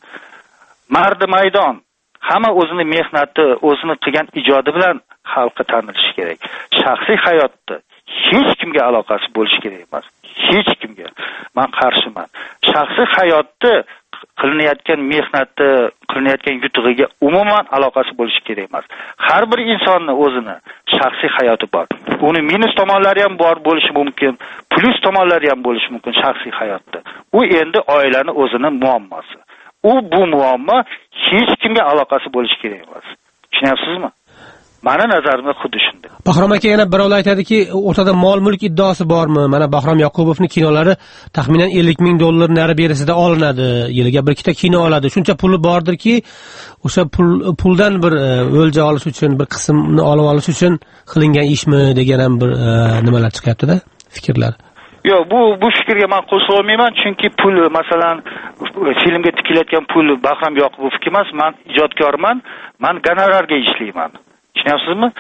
Mardi maydon hamma o'zini mehnati, o'zini qilgan ijodi bilan xalqqa tanilishi kerak. Shaxsiy hayotda hech kimga aloqasi bo'lishi kerak emas. Hech kimga. Men qarshiman. Shaxsiy hayotda qilinayotgan mehnati, qilinayotgan yutug'iga umuman aloqasi bo'lishi kerak emas. Har bir insonning o'zini shaxsiy hayoti bor. Uni minus tomonlari ham bor bo'lishi mumkin, plus tomonlari ham bo'lishi mumkin shaxsiy hayotda. U endi oilaning o'zining muammosi. U bu muammo hech kimga aloqasi bo'lishi kerak emas. Tushunyapsizmi? Mani nazarimda xuddi shunday. Bahrom aka yana birovlar aytadiki, o'rtada mol-mulk iddaosi bormi? Mana Bahrom Yoqubovning kinolari taxminan ellik ming dollar nari berisida olinadi. Yiliga bir ikkita kino oladi. Shuncha puli bordirki, o'sha pul puldan bir o'lja olish uchun, bir qismni olib olish uchun qilingan ishmi degan ham bir nimalar chiqyapti-da, fikrlar. Yo'q, bu bu fikrga men qo'shila olmayman, chunki pul, masalan, filmga tikilayotgan pul Bahrom Yoqubovniki emas, men ijodkorman, men gonorarga ishlayman. Tushunyapsizmi?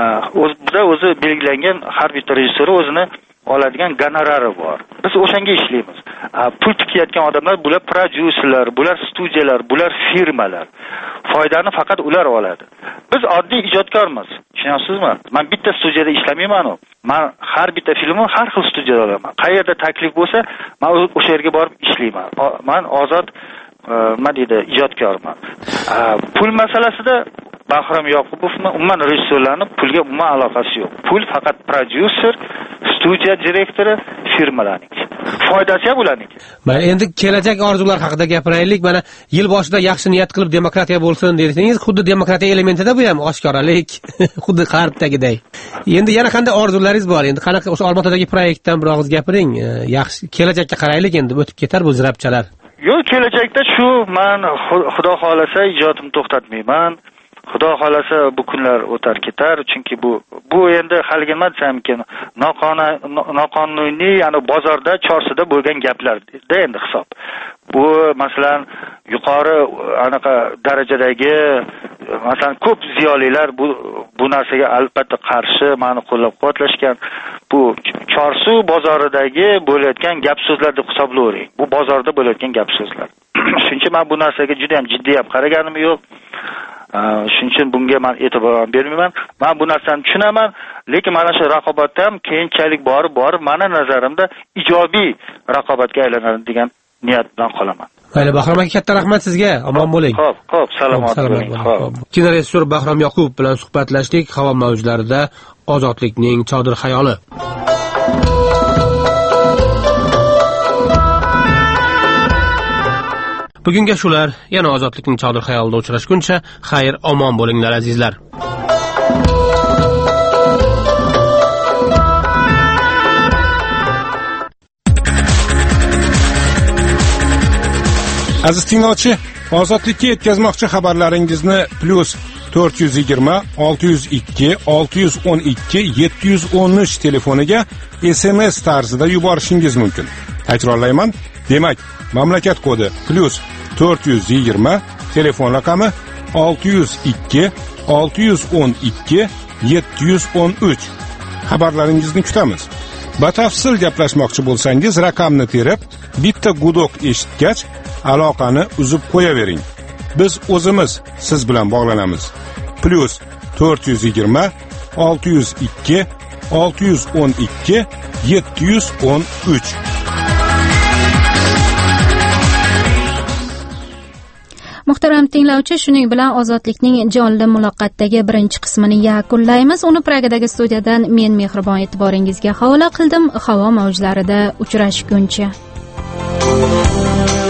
O'zida o'zi belgilangan har bitta rejissyor o'zini oladigan gonorari bor. Biz o'shanga ishlaymiz. Pul tikayotgan odamlar bular prodyuserlar, bular studiyalar, bular firmalar. Foydani faqat ular oladi. Biz oddiy ijodkormiz. Tushunyapsizmi? Men bitta studiyada ishlamayman-ku. Men har bitta filmni har xil studiyada olaman. Qayerda taklif bo'lsa, men o'sha yerga borib ishlayman. Men ozod nima deydi, ijodkorman. Pul masalasida Bahrom Yoqubovning umuman rejissyorlarning pulga umuman aloqasi yo'q. Pul faqat prodyuser, studiya direktori, firmalarniki. Foydasi ham ularniki. Mana endi kelajak orzular haqida gapiraylik. Mana yil boshida yaxshi niyat qilib demokratiya bo'lsin desangiz, xuddi demokratiya elementida bu ham oshkoralik, xuddi g'arbdagiday. Endi yana qanday orzularingiz bor? Endi qanaqa o'sha Olmaotadagi proyektdan bir og'iz gapiring. Yaxshi kelajakka qaraylik, endi o'tib ketar bu zirabchalar. Yo'q, kelajakda shu, men xudo xolasa ijodimni to'xtatmayman. Xudo xolasa bu kunlar o'tar ketar, chunki bu bu endi haligi nima desamkin, noqonuniy, ya'ni bozorda, chorsida bo'lgan gaplarda endi hisob. Bu masalan yuqori anaqa darajadagi masalan ko'p ziyolilar bu bu narsaga albatta qarshi, meni qo'llab-quvvatlashgan. Bu Chorsu bozoridagi bo'layotgan gap so'zlar deb hisoblayvering. Bu bozorda bo'layotgan gap so'zlar. Shuncha men bu narsaga juda ham jiddiy ham qaraganim yo'q. Shuning uchun bunga men e'tibor bermayman. Men bu narsani tushunaman, lekin mana shu raqobatda ham keyinchalik borib borib meni nazarimda ijobiy raqobatga aylanadi degan niyat bilan qolaman. Mayli, Bahrom aka, katta rahmat sizga. Omon bo'ling. Xo'p, xo'p, salomat bo'ling. Xo'p. Kino rejissor Bahrom Yoqubov bilan suhbatlashdik. Havo mavjlarida ozodlikning chodir xayoli. Bugunga shular. Yana ozodlikning chodir xayolida uchrashguncha, xayr, omon bo'linglar azizlar. Aziz tinglovchi, ozodlikka yetkazmoqchi xabarlaringizni plus to'rt yuz yigirma olti yuz ikki olti yuz o'n ikki yetti yuz o'n uch telefoniga S M S tarzida yuborishingiz mumkin. Takrorlayman. Demak, mamlakat kodi plus to'rt yuz yigirma, telefon raqami olti yuz ikki olti yuz o'n ikki yetti yuz o'n uch. Xabarlaringizni kutamiz. Batafsil gaplashmoqchi bo'lsangiz, raqamni terib, bitta gudok eshitgach, aloqani uzib qo'yavering. Biz o'zimiz siz bilan bog'lanamiz. Plus to'rt yuz yigirma olti yuz ikki olti yuz o'n ikki yetti yuz o'n uch. Muhtaram tinglovchi, shuning bilan Ozodlikning jonli muloqotdagi birinchi qismini yakunlaymiz. Uni Pragadagi studiyadan men mehribon e'tiboringizga havola qildim. Havo mavjlarida uchrashguncha.